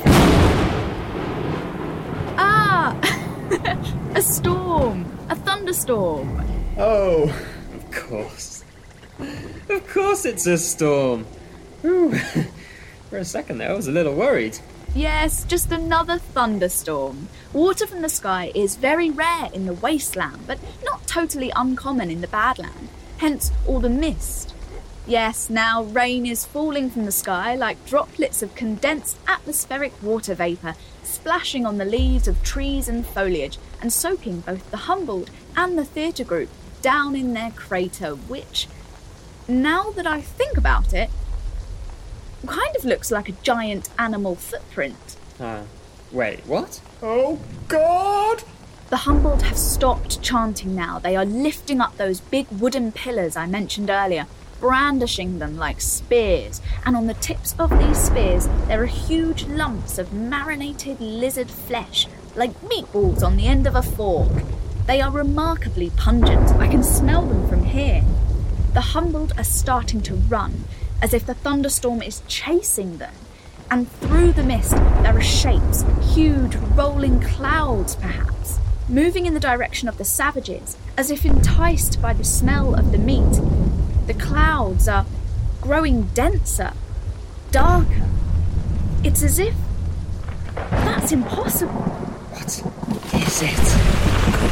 Ah! A storm! A thunderstorm! Oh, of course. Of course it's a storm. Ooh. For a second there, I was a little worried. Yes, just another thunderstorm. Water from the sky is very rare in the wasteland, but not totally uncommon in the Badland. Hence all the mist. Yes, now rain is falling from the sky like droplets of condensed atmospheric water vapour, splashing on the leaves of trees and foliage, and soaking both the Humboldt and the theatre group down in their crater, which, now that I think about it, kind of looks like a giant animal footprint. Uh, wait, what? Oh, God! The Humboldt have stopped chanting now. They are lifting up those big wooden pillars I mentioned earlier, brandishing them like spears, and on the tips of these spears there are huge lumps of marinated lizard flesh, like meatballs on the end of a fork. They are remarkably pungent. I can smell them from here. The Humboldt are starting to run, as if the thunderstorm is chasing them, and through the mist there are shapes, huge rolling clouds perhaps, moving in the direction of the savages, as if enticed by the smell of the meat. The clouds are growing denser, darker. It's as if... that's impossible. What is it?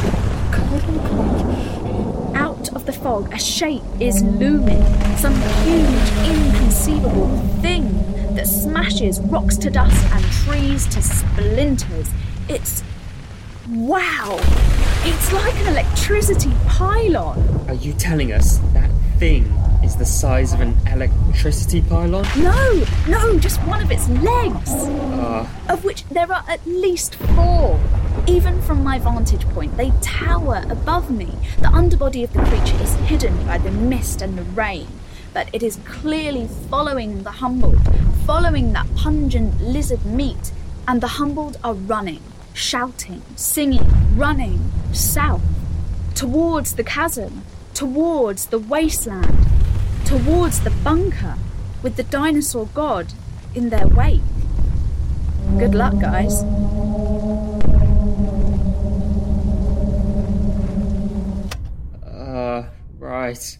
Out of the fog, a shape is looming. Some huge, inconceivable thing that smashes rocks to dust and trees to splinters. It's... wow! It's like an electricity pylon. Are you telling us that thing is the size of an electricity pylon? No, no, just one of its legs. Uh... Of which there are at least four. Even from my vantage point, they tower above me. The underbody of the creature is hidden by the mist and the rain, but it is clearly following the Humboldt, following that pungent lizard meat, and the Humboldt are running, shouting, singing, running south, towards the chasm, towards the wasteland, towards the bunker, with the dinosaur god in their wake. Good luck, guys. Uh, right.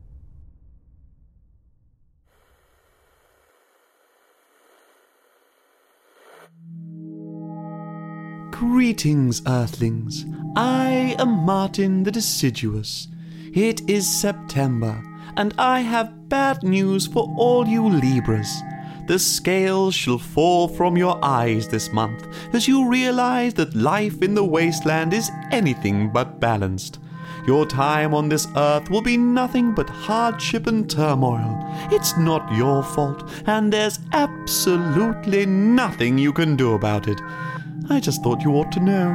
Greetings, Earthlings. I am Martin the Deciduous. It is September, and I have bad news for all you Libras. The scales shall fall from your eyes this month as you realize that life in the wasteland is anything but balanced. Your time on this earth will be nothing but hardship and turmoil. It's not your fault, and there's absolutely nothing you can do about it. I just thought you ought to know.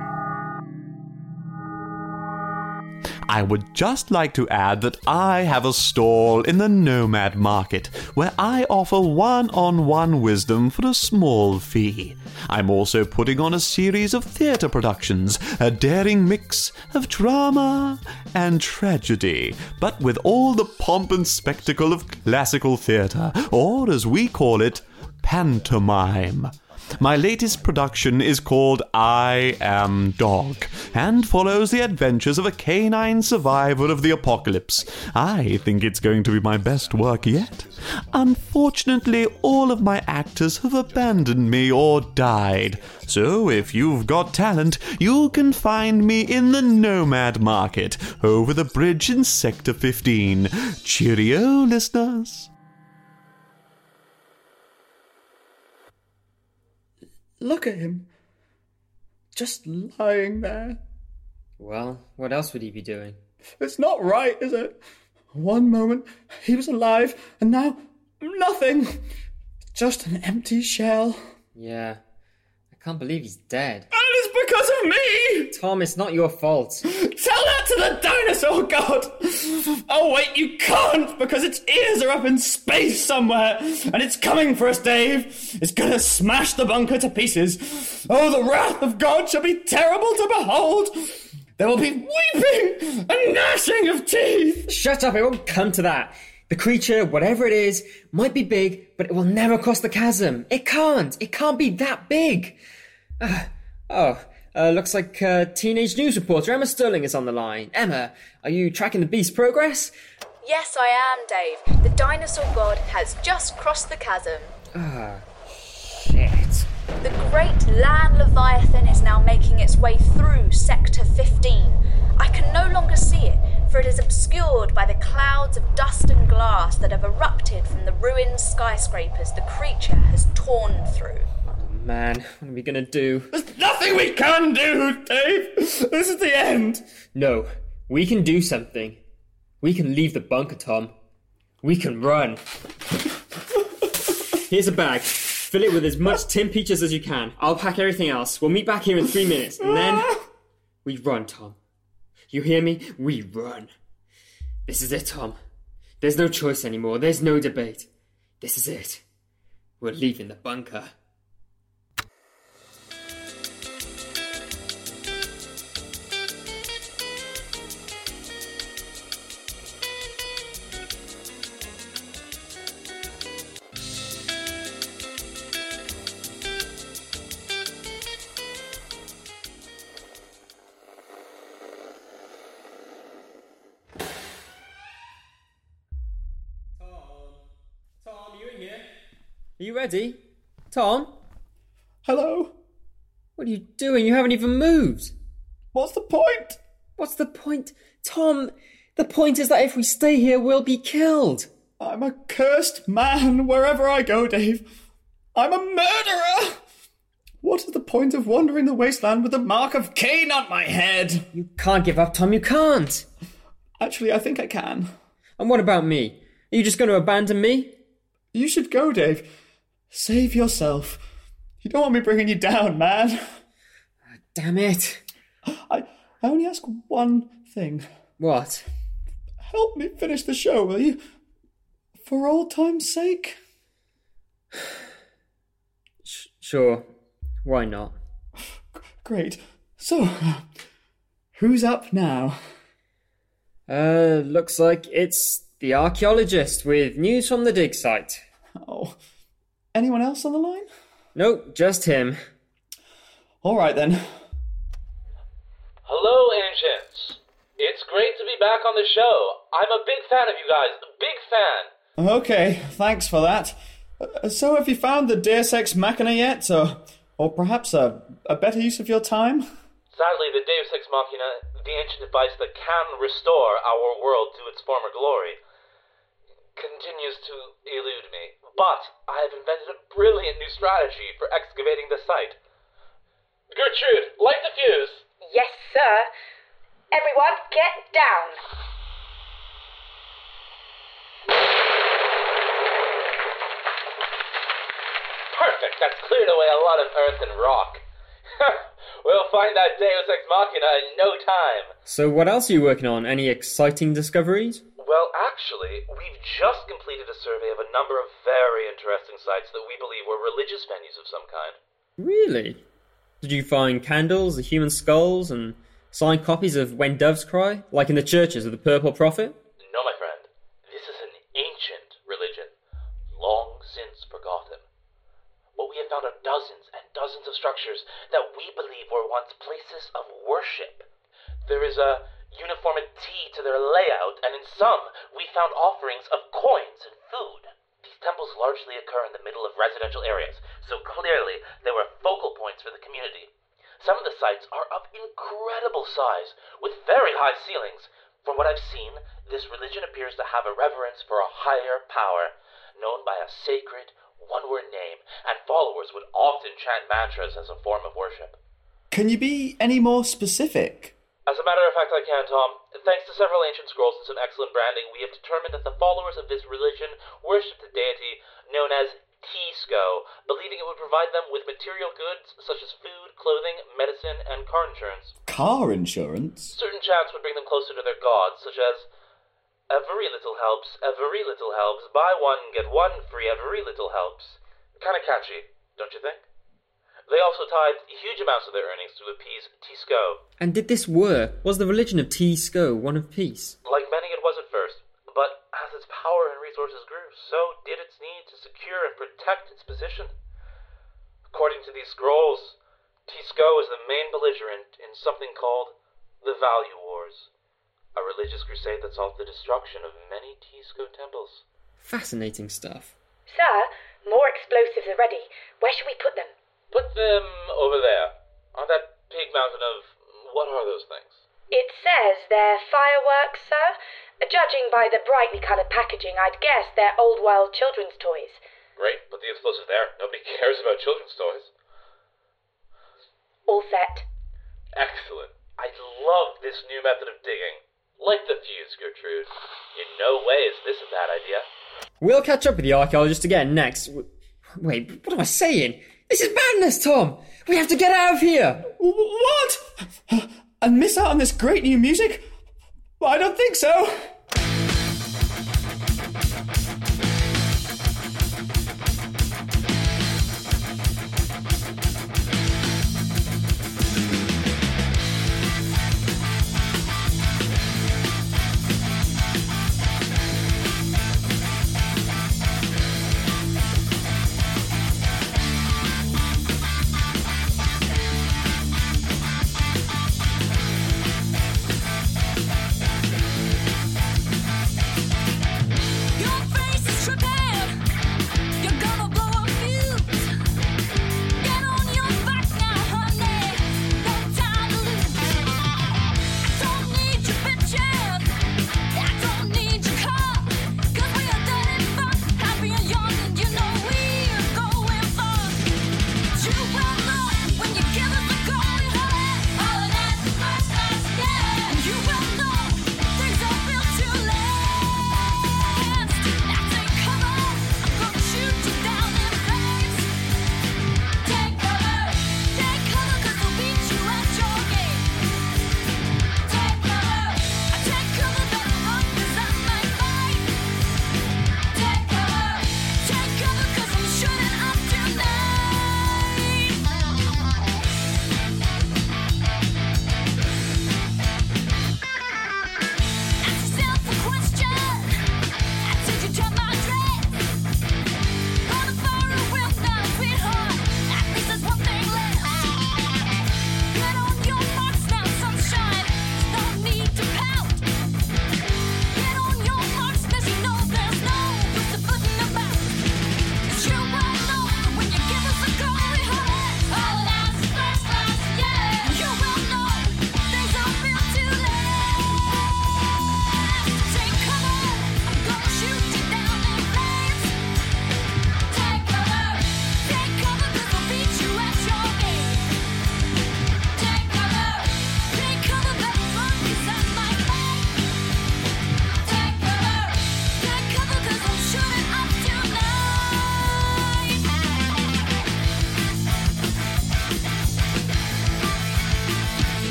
I would just like to add that I have a stall in the Nomad Market where I offer one-on-one wisdom for a small fee. I'm also putting on a series of theatre productions, a daring mix of drama and tragedy, but with all the pomp and spectacle of classical theatre, or as we call it, pantomime. My latest production is called I Am Dog, and follows the adventures of a canine survivor of the apocalypse. I think it's going to be my best work yet. Unfortunately, all of my actors have abandoned me or died. So if you've got talent, you can find me in the Nomad Market, over the bridge in Sector fifteen. Cheerio, listeners. Look at him. Just lying there. Well, what else would he be doing? It's not right, is it? One moment he was alive, and now nothing. Just an empty shell. Yeah. I can't believe he's dead. And it's because of me! Tom, it's not your fault. Tell that to the dinosaur god! Oh wait, you can't, because its ears are up in space somewhere, and it's coming for us, Dave. It's gonna smash the bunker to pieces. Oh, the wrath of God shall be terrible to behold. There will be weeping and gnashing of teeth. Shut up, it won't come to that. The creature, whatever it is, might be big, but it will never cross the chasm. It can't. It can't be that big. Uh, oh, uh, looks like uh, teenage news reporter Emma Sterling is on the line. Emma, are you tracking the beast's progress? Yes, I am, Dave. The dinosaur god has just crossed the chasm. Ah, shit. The great land Leviathan is now making its way through Sector fifteen. I can no longer see it, for it is obscured by the clouds of dust and glass that have erupted from the ruined skyscrapers the creature has torn through. Oh man, what are we gonna do? There's nothing we can do, Dave! This is the end! No, we can do something. We can leave the bunker, Tom. We can run. Here's a bag. Fill it with as much tin peaches as you can. I'll pack everything else. We'll meet back here in three minutes, and then we run, Tom. You hear me? We run. This is it, Tom. There's no choice anymore. There's no debate. This is it. We're leaving the bunker. Are you ready? Tom? Hello? What are you doing? You haven't even moved. What's the point? What's the point? Tom, the point is that if we stay here, we'll be killed. I'm a cursed man wherever I go, Dave. I'm a murderer! What is the point of wandering the wasteland with the mark of Cain on my head? You can't give up, Tom, you can't. Actually, I think I can. And what about me? Are you just going to abandon me? You should go, Dave. Save yourself. You don't want me bringing you down, man. Damn it. I, I only ask one thing. What? Help me finish the show, will you? For old time's sake. Sure. Why not? Great. So, who's up now? Uh, looks like it's the archaeologist with news from the dig site. Oh. Anyone else on the line? Nope, just him. All right, then. Hello, Ancients. It's great to be back on the show. I'm a big fan of you guys. A big fan. Okay, thanks for that. Uh, so have you found the Deus Ex Machina yet? Or, or perhaps a, a better use of your time? Sadly, the Deus Ex Machina, the ancient device that can restore our world to its former glory, continues to elude me. But I have invented a brilliant new strategy for excavating the site. Gertrude, light the fuse. Yes, sir. Everyone, get down. Perfect. That's cleared away a lot of earth and rock. We'll find that Deus Ex Machina in no time. So what else are you working on? Any exciting discoveries? Well, actually, we've just completed a survey of a number of very interesting sites that we believe were religious venues of some kind. Really? Did you find candles, human skulls, and signed copies of When Doves Cry, like in the churches of the Purple Prophet? No, my friend. This is an ancient religion, long since forgotten. What we have found are dozens and dozens of structures that we believe were once places of worship. There is a uniformity to their layout, and in some, we found offerings of coins and food. These temples largely occur in the middle of residential areas, so clearly they were focal points for the community. Some of the sites are of incredible size, with very high ceilings. From what I've seen, this religion appears to have a reverence for a higher power, known by a sacred, one-word name, and followers would often chant mantras as a form of worship. Can you be any more specific? As a matter of fact, I can, Tom. Thanks to several ancient scrolls and some excellent branding, we have determined that the followers of this religion worship the deity known as T-Sco, believing it would provide them with material goods such as food, clothing, medicine, and car insurance. Car insurance? Certain chants would bring them closer to their gods, such as every little helps, every little helps, buy one, get one free, every little helps. Kinda catchy, don't you think? They also tithed huge amounts of their earnings to appease T-Sco. And did this work? Was the religion of T-Sco one of peace? Like many, it was at first, but as its power and resources grew, so did its need to secure and protect its position. According to these scrolls, T-Sco is the main belligerent in something called the Value Wars, a religious crusade that saw the destruction of many T-Sco temples. Fascinating stuff. Sir, more explosives are ready. Where should we put them? Put them over there, on that big mountain of... what are those things? It says they're fireworks, sir. Judging by the brightly coloured packaging, I'd guess they're old-world children's toys. Great, put the explosive there. Nobody cares about children's toys. All set. Excellent. I love this new method of digging. Like the fuse, Gertrude. In no way is this a bad idea. We'll catch up with the archaeologist again next. Wait, what am I saying? This is madness, Tom! We have to get out of here! What? And miss out on this great new music? Well, I don't think so.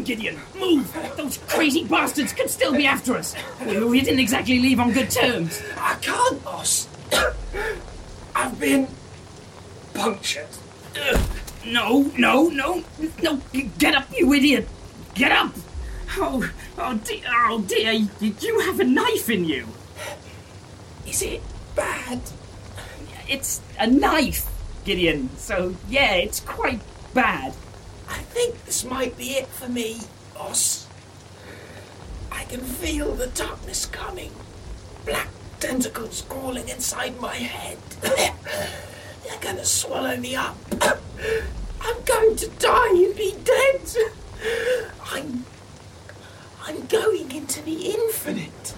Gideon, move! Those crazy bastards could still be after us. We, we didn't exactly leave on good terms. I can't, boss. I've been punctured. No, no, no, no, get up, you idiot! Get up! Oh, oh dear, oh dear, you, you have a knife in you. Is it bad? It's a knife, Gideon, so yeah, it's quite bad. I think this might be it for me, boss. I can feel the darkness coming. Black tentacles crawling inside my head. They're gonna swallow me up. I'm going to die and be dead. I'm... I'm going into the infinite.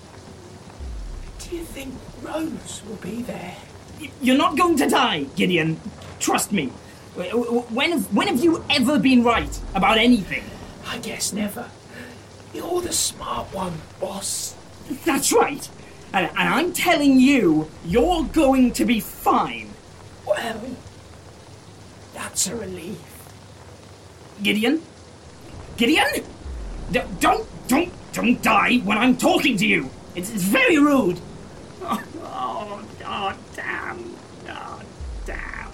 Do you think Rose will be there? You're not going to die, Gideon. Trust me. When have, when have you ever been right about anything? I guess never. You're the smart one, boss. That's right. And, and I'm telling you, you're going to be fine. Well, that's a relief. Gideon? Gideon? D- don't, don't, don't die when I'm talking to you. It's, it's very rude. Oh, oh, oh, damn. Oh, damn.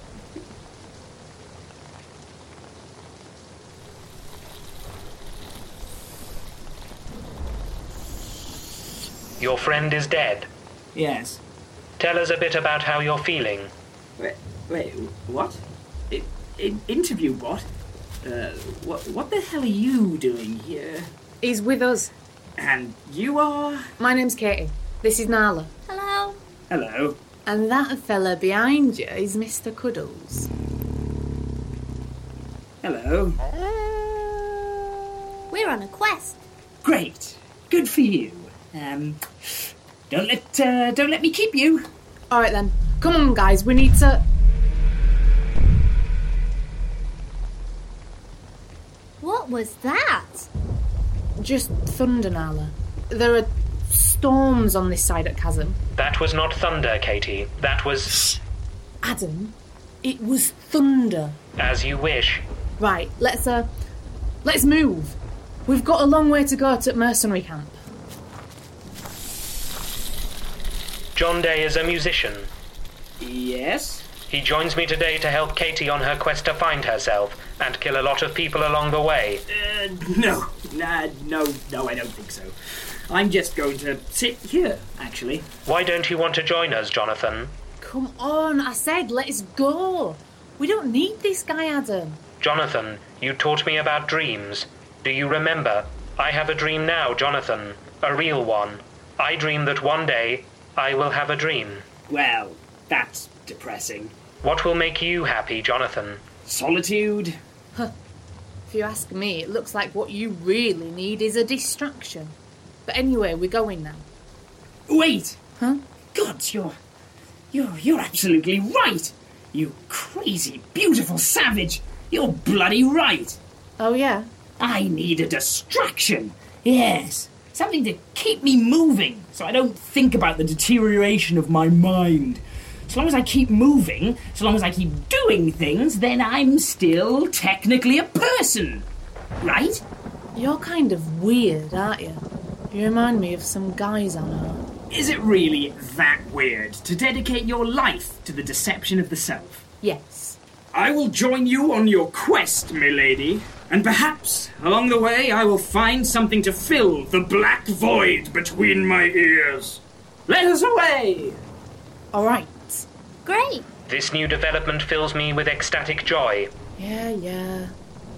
Your friend is dead. Yes. Tell us a bit about how you're feeling. Wait, wait, what? I, I, interview what? Uh, what, what the hell are you doing here? He's with us. And you are? My name's Katie. This is Nala. Hello. Hello. And that fella behind you is Mister Cuddles. Hello. We're on a quest. Great. Good for you. Um, don't let, uh, don't let me keep you. All right then. Come on, guys. We need to... What was that? Just thunder, Nala. There are storms on this side at Chasm. That was not thunder, Katie. That was... Adam, it was thunder. As you wish. Right, let's, uh, let's move. We've got a long way to go to mercenary camp. John Day is a musician. Yes? He joins me today to help Katie on her quest to find herself and kill a lot of people along the way. Uh, no, nah, no, no, I don't think so. I'm just going to sit here, actually. Why don't you want to join us, Jonathan? Come on, I said let's go. We don't need this guy, Adam. Jonathan, you taught me about dreams. Do you remember? I have a dream now, Jonathan. A real one. I dream that one day I will have a dream. Well, that's depressing. What will make you happy, Jonathan? Solitude. Huh. If you ask me, it looks like what you really need is a distraction. But anyway, we're going now. Wait! Huh? God, you're... You're, you're absolutely right! You crazy, beautiful savage! You're bloody right! Oh, yeah? I need a distraction! Yes! Something to keep me moving, so I don't think about the deterioration of my mind. As long as I keep moving, as long as I keep doing things, then I'm still technically a person. Right? You're kind of weird, aren't you? You remind me of some guys I know. Is it really that weird to dedicate your life to the deception of the self? Yes. I will join you on your quest, milady, and perhaps along the way I will find something to fill the black void between my ears. Let us away! All right. Great. This new development fills me with ecstatic joy. Yeah, yeah.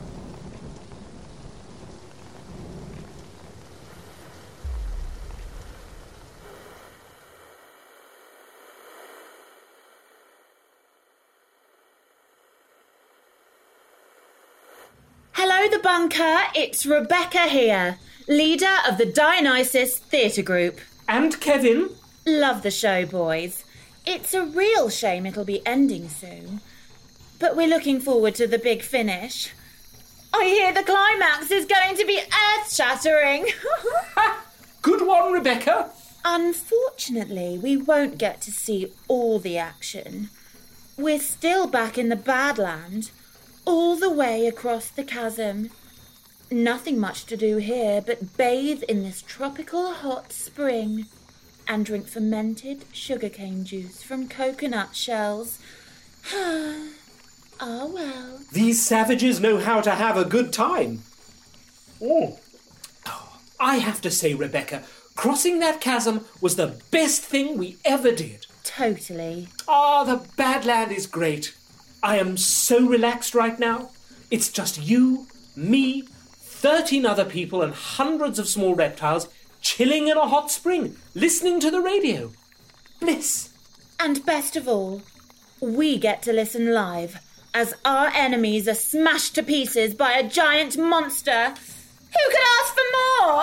Hello, the bunker. It's Rebecca here, leader of the Dionysus Theatre Group. And Kevin. Love the show, boys. It's a real shame it'll be ending soon. But we're looking forward to the big finish. I hear the climax is going to be earth-shattering. Good one, Rebecca. Unfortunately, we won't get to see all the action. We're still back in the Badland, all the way across the chasm. Nothing much to do here but bathe in this tropical hot spring and drink fermented sugarcane juice from coconut shells. Ah, well. These savages know how to have a good time. Oh. I have to say, Rebecca, crossing that chasm was the best thing we ever did. Totally. Ah, the Badland is great. I am so relaxed right now. It's just you, me, thirteen other people and hundreds of small reptiles chilling in a hot spring, listening to the radio. Bliss. And best of all, we get to listen live as our enemies are smashed to pieces by a giant monster. Who could ask for more?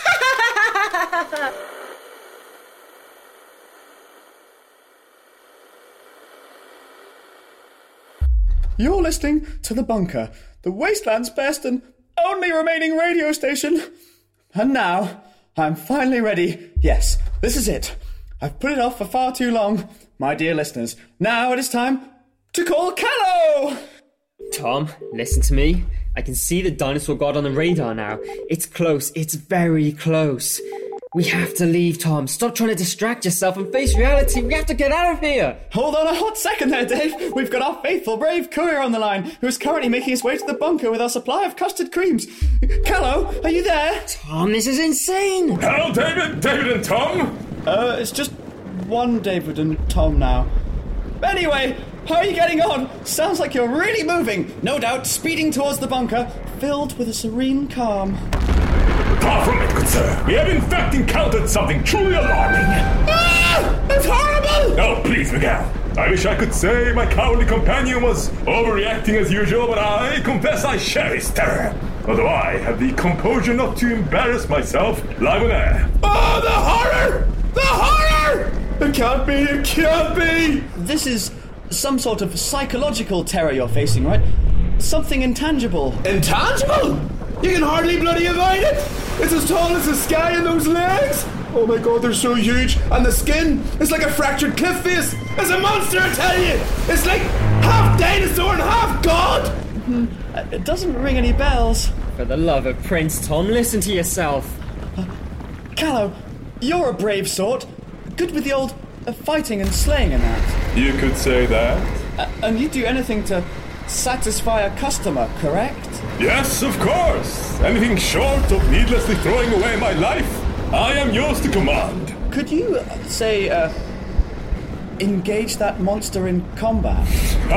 You're listening to The Bunker, the Wasteland's best and only remaining radio station. And now, I'm finally ready. Yes, this is it. I've put it off for far too long. My dear listeners, now it is time to call Callow! Tom, listen to me. I can see the dinosaur god on the radar now. It's close. It's very close. We have to leave, Tom. Stop trying to distract yourself and face reality. We have to get out of here. Hold on a hot second there, Dave. We've got our faithful, brave courier on the line, who is currently making his way to the bunker with our supply of custard creams. Callow, are you there? Tom, this is insane. Hello, David. David and Tom. Uh, it's just one David and Tom now. Anyway, how are you getting on? Sounds like you're really moving. No doubt speeding towards the bunker, filled with a serene calm. Far from it, good sir. We have in fact encountered something truly alarming. Ah! That's horrible! Oh, please, Miguel. I wish I could say my cowardly companion was overreacting as usual, but I confess I share his terror. Although I have the composure not to embarrass myself live on air. Oh, the horror! The horror! It can't be, it can't be! This is some sort of psychological terror you're facing, right? Something intangible. Intangible? You can hardly bloody avoid it! It's as tall as the sky and those legs! Oh my god, they're so huge! And the skin is like a fractured cliff face! It's a monster, I tell you! It's like half dinosaur and half god! Mm-hmm. It doesn't ring any bells. For the love of Prince Tom, listen to yourself. Uh, Callow, you're a brave sort. Good with the old uh, fighting and slaying and that. You could say that. Uh, and you'd do anything to satisfy a customer, correct? Yes, of course. Anything short of needlessly throwing away my life, I am yours to command. Could you, uh, say, uh, engage that monster in combat?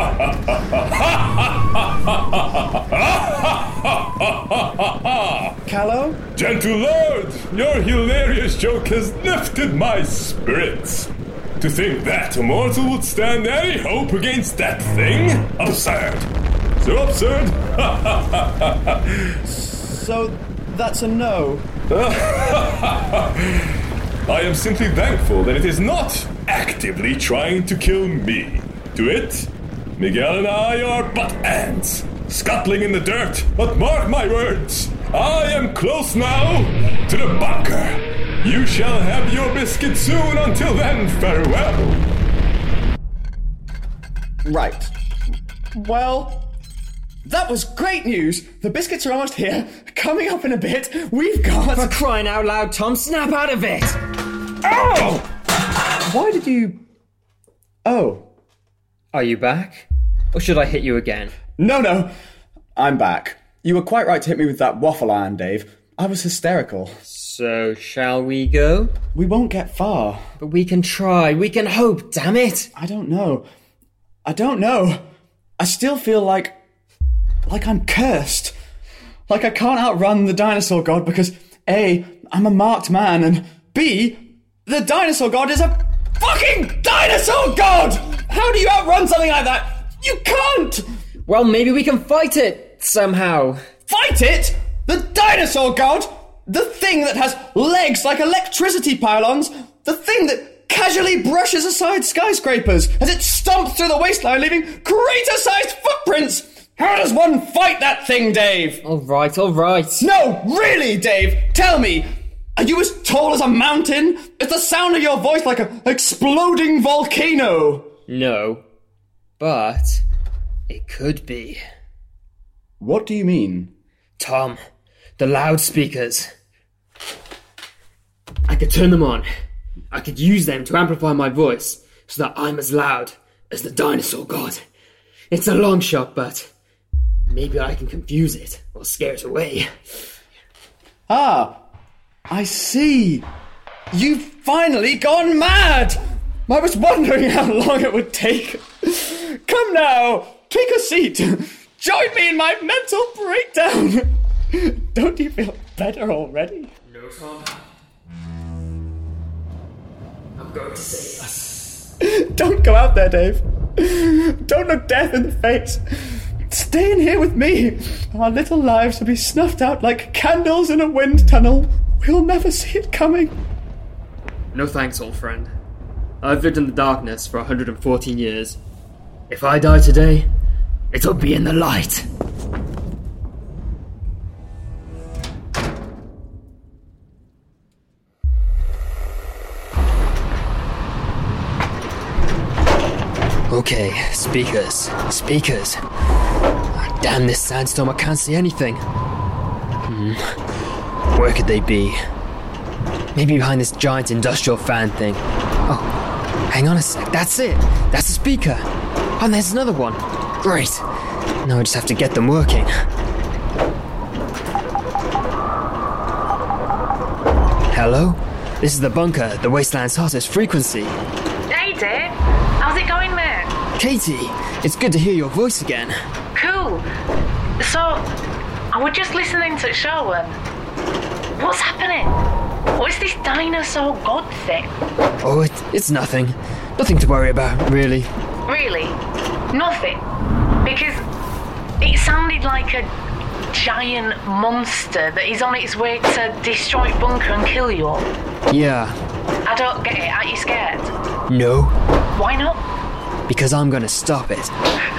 Callow? Gentle lord, your hilarious joke has lifted my spirits. To think that a mortal would stand any hope against that thing? Absurd. So absurd. So that's a no. I am simply thankful that it is not actively trying to kill me. To it, Miguel and I are but ants, scuttling in the dirt, but mark my words, I am close now to the bunker. You shall have your biscuit soon. Until then, farewell. Right. Well, that was great news. The biscuits are almost here. Coming up in a bit, we've got... For crying out loud, Tom, snap out of it! Oh! Why did you... Oh. Are you back? Or should I hit you again? No, no. I'm back. You were quite right to hit me with that waffle iron, Dave. I was hysterical. So, shall we go? We won't get far. But we can try. We can hope, damn it! I don't know. I don't know. I still feel like... like I'm cursed. Like I can't outrun the dinosaur god because A, I'm a marked man, and B, the dinosaur god is a fucking dinosaur god! How do you outrun something like that? You can't! Well, maybe we can fight it somehow. Fight it? The dinosaur god? The thing that has legs like electricity pylons? The thing that casually brushes aside skyscrapers as it stomps through the wasteland, leaving crater-sized footprints? How does one fight that thing, Dave? All right, all right. No, really, Dave, tell me. Are you as tall as a mountain? Is the sound of your voice like an exploding volcano? No, but it could be. What do you mean? Tom, The loudspeakers. I could turn them on. I could use them to amplify my voice so that I'm as loud as the dinosaur god. It's a long shot, but maybe I can confuse it or scare it away. Ah, I see. You've finally gone mad! I was wondering how long it would take. Come now, take a seat. Join me in my mental breakdown. Don't you feel better already? No, Tom. I'm going to save us. Don't go out there, Dave. Don't look death in the face. Stay in here with me. Our little lives will be snuffed out like candles in a wind tunnel. We'll never see it coming. No thanks, old friend. I've lived in the darkness for one hundred fourteen years. If I die today, it'll be in the light. Okay, speakers, speakers. Damn this sandstorm, I can't see anything. Hmm. Where could they be? Maybe behind this giant industrial fan thing. Oh, hang on a sec, that's it! That's the speaker! Oh, and there's another one! Great! Now I just have to get them working. Hello? This is the bunker, the wasteland's hottest frequency. Hey, Dave. How's it going, mate? Katie, it's good to hear your voice again. Cool. So, I was just listening to the show and... What's happening? What's this dinosaur god thing? Oh, it, it's nothing. Nothing to worry about, really. Really? Nothing? Because it sounded like a giant monster that is on its way to destroy bunker and kill you all. Yeah. I don't get it. Aren't you scared? No. Why not? Because I'm gonna stop it.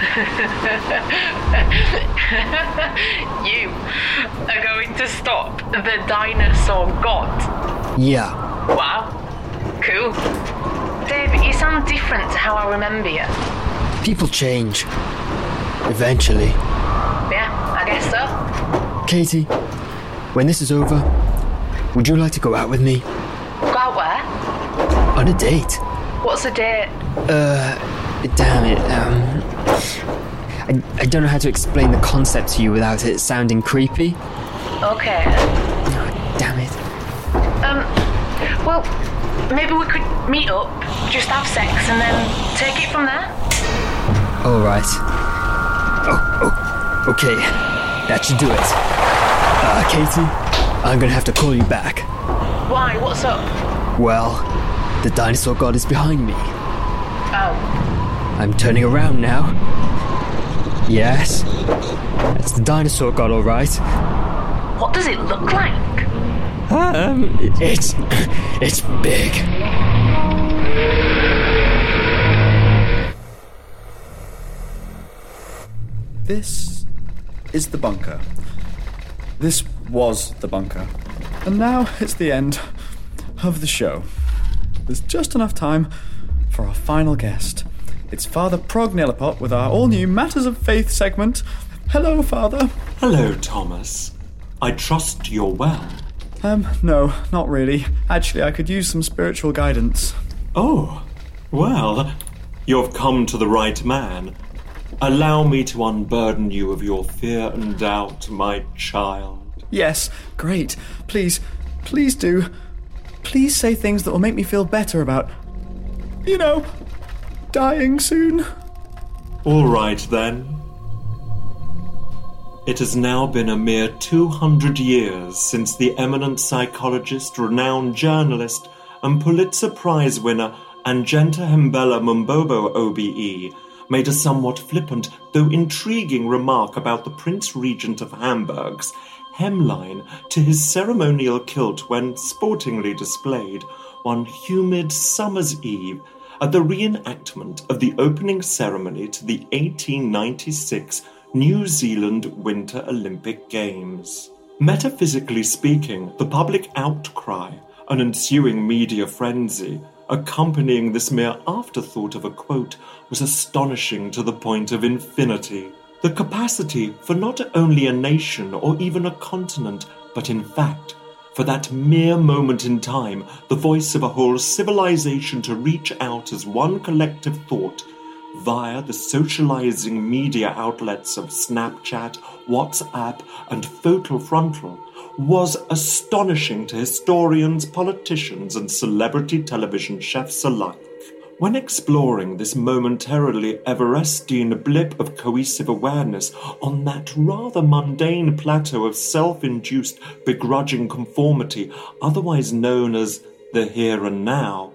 You are going to stop the dinosaur god? Yeah. Wow. Cool. Dave, you sound different to how I remember you. People change. Eventually. Yeah, I guess so. Katie, when this is over, would you like to go out with me? Go out where? On a date. What's a date? Uh... Damn it, um... I, I don't know how to explain the concept to you without it sounding creepy. Okay. Oh, damn it. Um, well, maybe we could meet up, just have sex, and then take it from there? Alright. Oh, oh, okay. That should do it. Uh, Katie, I'm gonna have to call you back. Why? What's up? Well, the dinosaur god is behind me. Oh. I'm turning around now. Yes. That's the dinosaur god, alright. What does it look like? Um, it's... it's big. This is the bunker. This was the bunker. And now it's the end of the show. There's just enough time for our final guest. It's Father Prognillipot with our all-new Matters of Faith segment. Hello, Father. Hello, Thomas. I trust you're well. Um, no, not really. Actually, I could use some spiritual guidance. Oh, well, you've come to the right man. Allow me to unburden you of your fear and doubt, my child. Yes, great. Please, please do. Please say things that will make me feel better about, you know, dying soon. All right, then. It has now been a mere two hundred years since the eminent psychologist, renowned journalist, and Pulitzer Prize winner Angenta Hembella Mumbobo O B E made a somewhat flippant, though intriguing remark about the Prince Regent of Hamburg's hemline to his ceremonial kilt when sportingly displayed one humid summer's eve at the reenactment of the opening ceremony to the eighteen ninety-six New Zealand Winter Olympic Games. Metaphysically speaking, the public outcry, an ensuing media frenzy, accompanying this mere afterthought of a quote, was astonishing to the point of infinity. The capacity for not only a nation or even a continent, but in fact, for that mere moment in time, the voice of a whole civilization to reach out as one collective thought via the socializing media outlets of Snapchat, WhatsApp, and Photo Frontal was astonishing to historians, politicians, and celebrity television chefs alike. When exploring this momentarily Everestine blip of cohesive awareness on that rather mundane plateau of self-induced begrudging conformity, otherwise known as the here and now,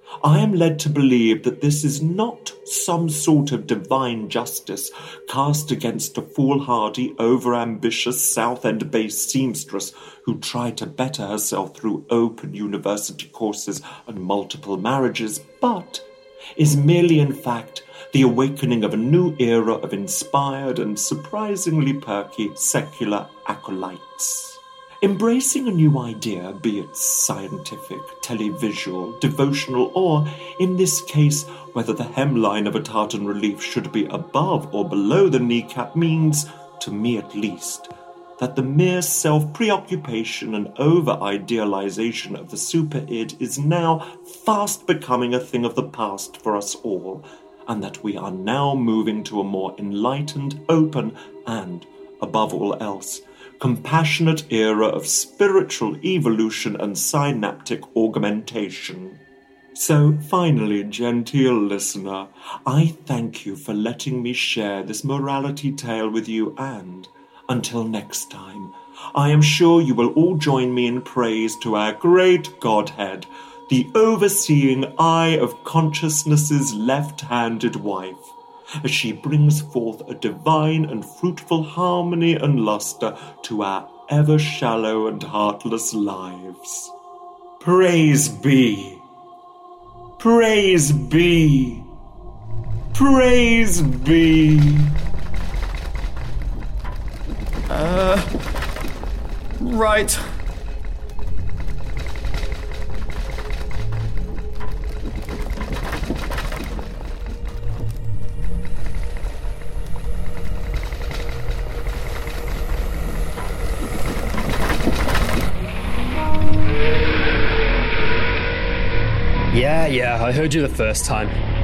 I am led to believe that this is not some sort of divine justice cast against a foolhardy, over-ambitious South End-based seamstress who tried to better herself through open university courses and multiple marriages, but is merely in fact the awakening of a new era of inspired and surprisingly perky secular acolytes. Embracing a new idea, be it scientific, televisual, devotional, or, in this case, whether the hemline of a tartan relief should be above or below the kneecap, means, to me at least, that the mere self-preoccupation and over-idealization of the super-id is now fast becoming a thing of the past for us all, and that we are now moving to a more enlightened, open, and, above all else, compassionate era of spiritual evolution and synaptic augmentation. So, finally, genteel listener, I thank you for letting me share this morality tale with you, and, until next time, I am sure you will all join me in praise to our great Godhead, the overseeing eye of consciousness's left-handed wife, as she brings forth a divine and fruitful harmony and lustre to our ever-shallow and heartless lives. Praise be! Praise be! Praise be! Uh... Right. Yeah, yeah, I heard you the first time.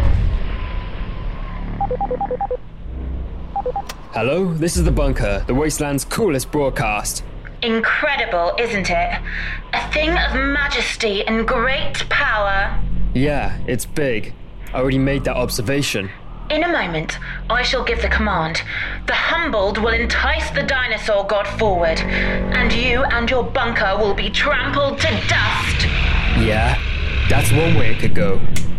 Hello, this is The Bunker, the Wasteland's coolest broadcast. Incredible, isn't it? A thing of majesty and great power. Yeah, it's big. I already made that observation. In a moment, I shall give the command. The humbled will entice the dinosaur god forward, and you and your bunker will be trampled to dust. Yeah, that's one way it could go.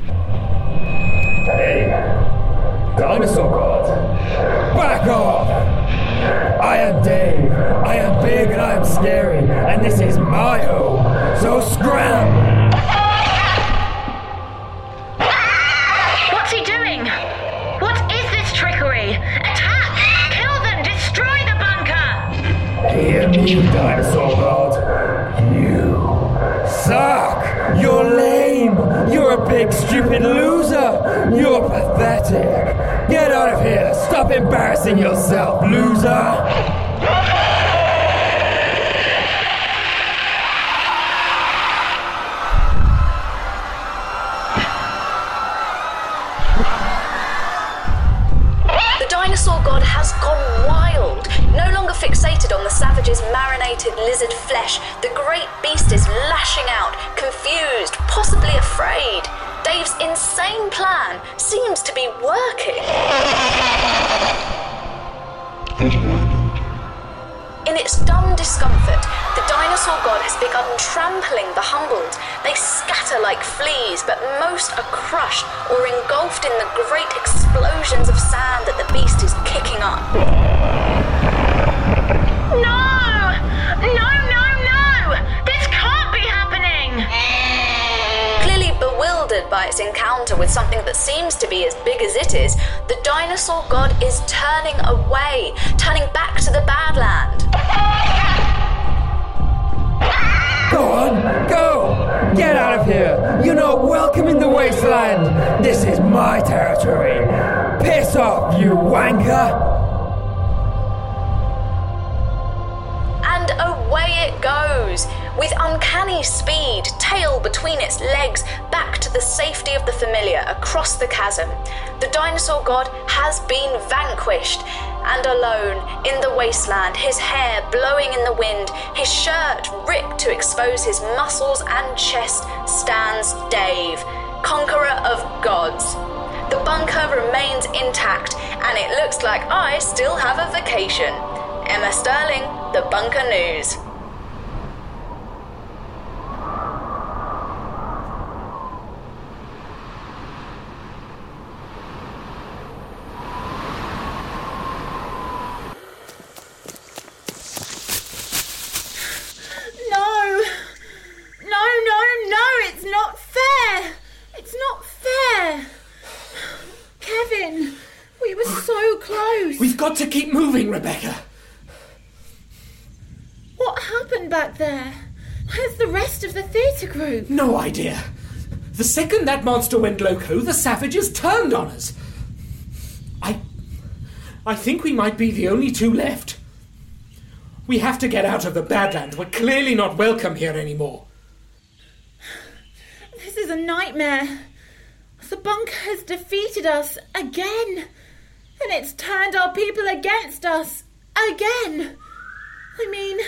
Hey, dinosaur god, back off! I am Dave, I am big and I am scary, and this is my home, so scram! What's he doing? What is this trickery? Attack! Kill them! Destroy the bunker! Hear me, dinosaur god. You suck! You're lame! You're a big stupid loser! You're pathetic! Get out of here! Stop embarrassing yourself, loser! The dinosaur god has gone wild. No longer fixated on the savage's marinated lizard flesh, the great beast is lashing out, confused, possibly afraid. Dave's insane plan seems to be working. In its dumb discomfort, the dinosaur god has begun trampling the humbled. They scatter like fleas, but most are crushed or engulfed in the great explosions of sand that the beast is kicking up. No! No, no, no! This can't be happening! Clearly bewildered by its encounter with something that seems to be as big as it is, the dinosaur god is turning away, turning back to the Badland. Go on, go! Get out of here! You're not welcome in the wasteland! This is my territory! Piss off, you wanker! And away it goes, with uncanny speed, tail between its legs, back to the safety of the familiar across the chasm. The dinosaur god has been vanquished, and alone in the wasteland, his hair blowing in the wind, his shirt ripped to expose his muscles and chest, stands Dave, conqueror of gods. The bunker remains intact, and it looks like I still have a vacation. Emma Sterling, The Bunker News. No! No, no, no! It's not fair! It's not fair! Kevin, we were so close. We've got to keep moving, Rebecca. What happened back there? Where's the rest of the theatre group? No idea. The second that monster went loco, the savages turned on us. I... I think we might be the only two left. We have to get out of the Badlands. We're clearly not welcome here anymore. This is a nightmare. The bunker has defeated us again. And it's turned our people against us again. I mean,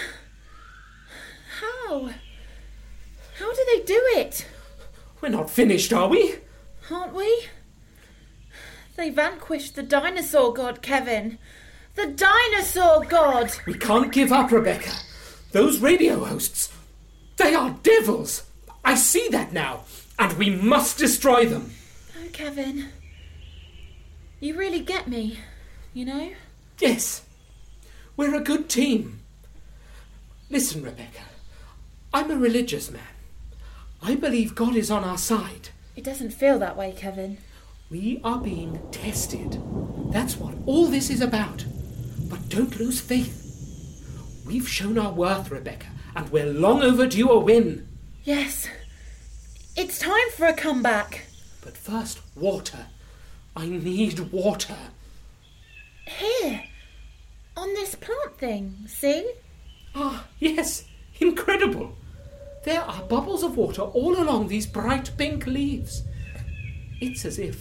how? How do they do it? We're not finished, are we? Aren't we? They vanquished the dinosaur god, Kevin. The dinosaur god! We can't give up, Rebecca. Those radio hosts, they are devils. I see that now, and we must destroy them. Oh, Kevin. You really get me, you know? Yes. We're a good team. Listen, Rebecca. I'm a religious man. I believe God is on our side. It doesn't feel that way, Kevin. We are being tested. That's what all this is about. But don't lose faith. We've shown our worth, Rebecca, and we're long overdue a win. Yes. It's time for a comeback. But first, water. I need water. Here. On this plant thing, see? Ah, yes. Incredible. There are bubbles of water all along these bright pink leaves. It's as if...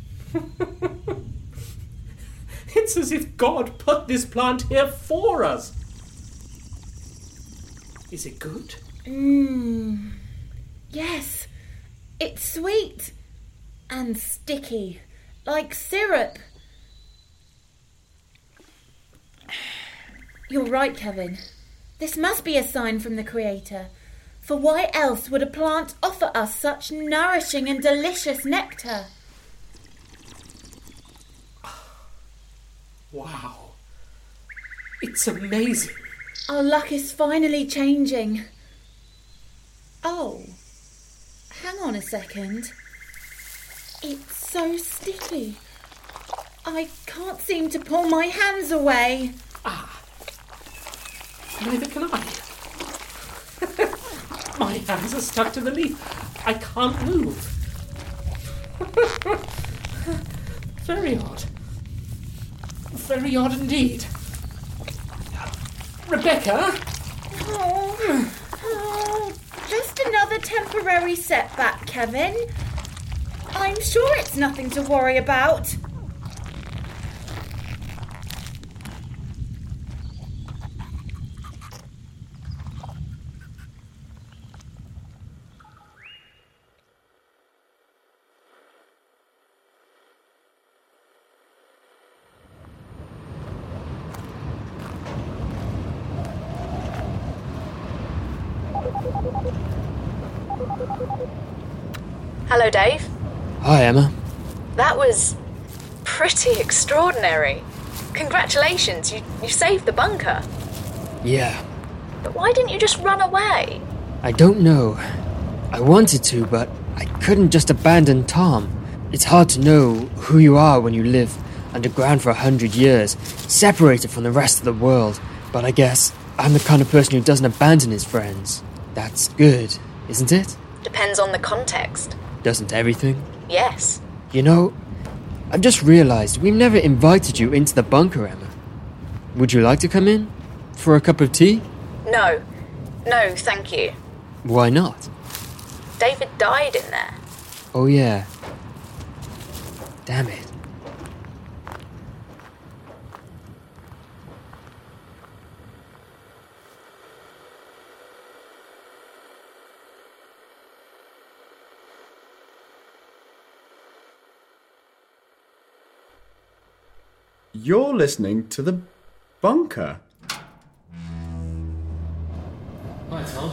It's as if God put this plant here for us. Is it good? Mmm. Yes. It's sweet. And sticky. Like syrup. You're right, Kevin. This must be a sign from the Creator. For why else would a plant offer us such nourishing and delicious nectar? Wow. It's amazing. Our luck is finally changing. Oh. Hang on a second. It's so sticky. I can't seem to pull my hands away. Ah. Neither can I. My hands are stuck to the leaf. I can't move. Very odd. Very odd indeed. Rebecca? Oh, oh, just another temporary setback, Kevin. I'm sure it's nothing to worry about. Hello, Dave. Hi, Emma. That was pretty extraordinary. Congratulations, you, you saved the bunker. Yeah. But why didn't you just run away? I don't know. I wanted to, but I couldn't just abandon Tom. It's hard to know who you are when you live underground for a hundred years, separated from the rest of the world. But I guess I'm the kind of person who doesn't abandon his friends. That's good, isn't it? Depends on the context. Doesn't everything? Yes. You know, I've just realized we've never invited you into the bunker, Emma. Would you like to come in? For a cup of tea? No. No, thank you. Why not? David died in there. Oh, yeah. Damn it. You're listening to The Bunker. Hi, Tom.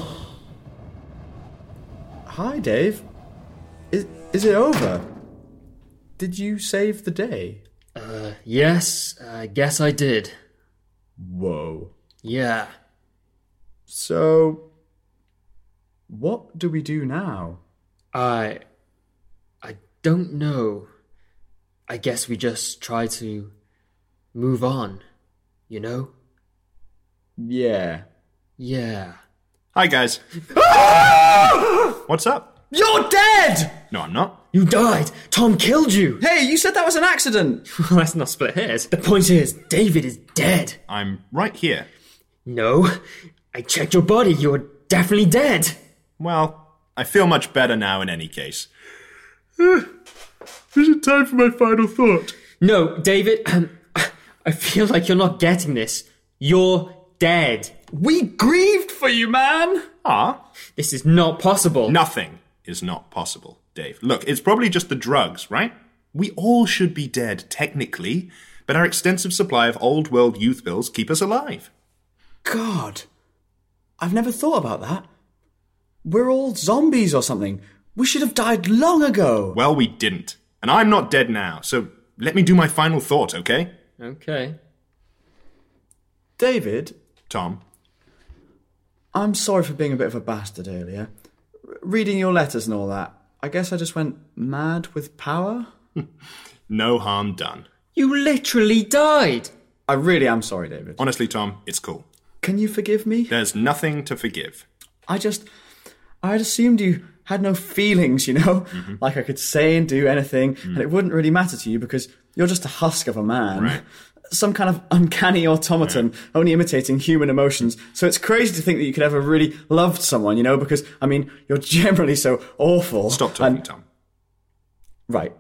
Hi, Dave. Is, is it over? Did you save the day? Uh, yes, I guess I did. Whoa. Yeah. So, what do we do now? I... I don't know. I guess we just try to move on, you know? Yeah. Yeah. Hi, guys. What's up? You're dead! No, I'm not. You died! Tom killed you! Hey, you said that was an accident! Well, let's not split hairs. The point is, David is dead. I'm right here. No. I checked your body. You're definitely dead. Well, I feel much better now in any case. Is it time for my final thought? No, David, um, I feel like you're not getting this. You're dead. We grieved for you, man! Ah? This is not possible. Nothing is not possible, Dave. Look, it's probably just the drugs, right? We all should be dead, technically, but our extensive supply of old world youth pills keep us alive. God, I've never thought about that. We're all zombies or something. We should have died long ago. Well, we didn't. And I'm not dead now, so let me do my final thought, okay? Okay. David? Tom? I'm sorry for being a bit of a bastard earlier. R- reading your letters and all that. I guess I just went mad with power? No harm done. You literally died. I really am sorry, David. Honestly, Tom, it's cool. Can you forgive me? There's nothing to forgive. I just... I had assumed you had no feelings, you know? Mm-hmm. Like I could say and do anything, Mm. and it wouldn't really matter to you because you're just a husk of a man. Right. Some kind of uncanny automaton, Right. only imitating human emotions. So it's crazy to think that you could ever really loved someone, you know? Because, I mean, you're generally so awful. Stop talking, and... Tom. Right.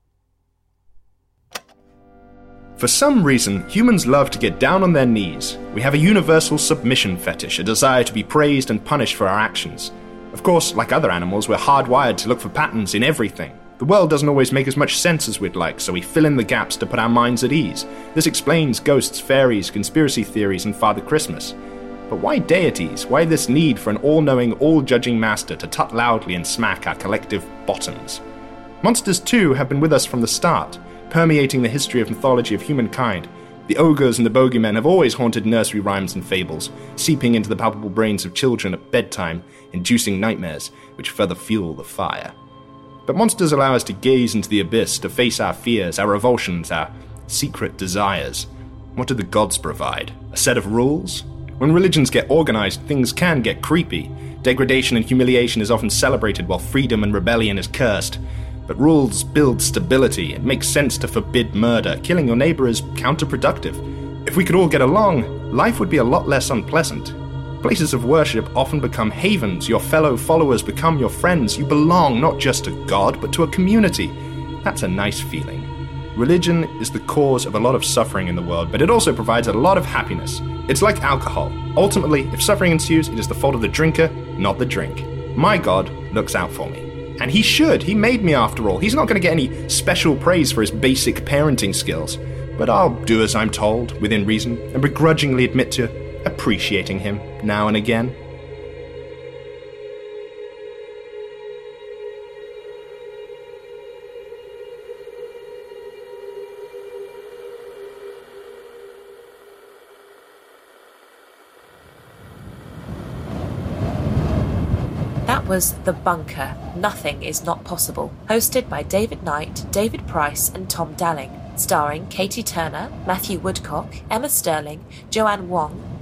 For some reason, humans love to get down on their knees. We have a universal submission fetish, a desire to be praised and punished for our actions. Of course, like other animals, we're hardwired to look for patterns in everything. The world doesn't always make as much sense as we'd like, so we fill in the gaps to put our minds at ease. This explains ghosts, fairies, conspiracy theories, and Father Christmas. But why deities? Why this need for an all-knowing, all-judging master to tut loudly and smack our collective bottoms? Monsters, too, have been with us from the start, permeating the history of mythology of humankind. The ogres and the bogeymen have always haunted nursery rhymes and fables, seeping into the palpable brains of children at bedtime, inducing nightmares, which further fuel the fire. But monsters allow us to gaze into the abyss, to face our fears, our revulsions, our secret desires. What do the gods provide? A set of rules? When religions get organized, things can get creepy. Degradation and humiliation is often celebrated while freedom and rebellion is cursed. But rules build stability. It makes sense to forbid murder. Killing your neighbor is counterproductive. If we could all get along, life would be a lot less unpleasant. Places of worship often become havens. Your fellow followers become your friends. You belong not just to God, but to a community. That's a nice feeling. Religion is the cause of a lot of suffering in the world, but it also provides a lot of happiness. It's like alcohol. Ultimately, if suffering ensues, it is the fault of the drinker, not the drink. My God looks out for me. And he should. He made me after all. He's not going to get any special praise for his basic parenting skills. But I'll do as I'm told, within reason, and begrudgingly admit to appreciating him now and again. That was The Bunker, Nothing Is Not Possible, hosted by David Knight, David Price and Tom Dalling, starring Katie Turner, Matthew Woodcock, Emma Sterling, Joanne Wong,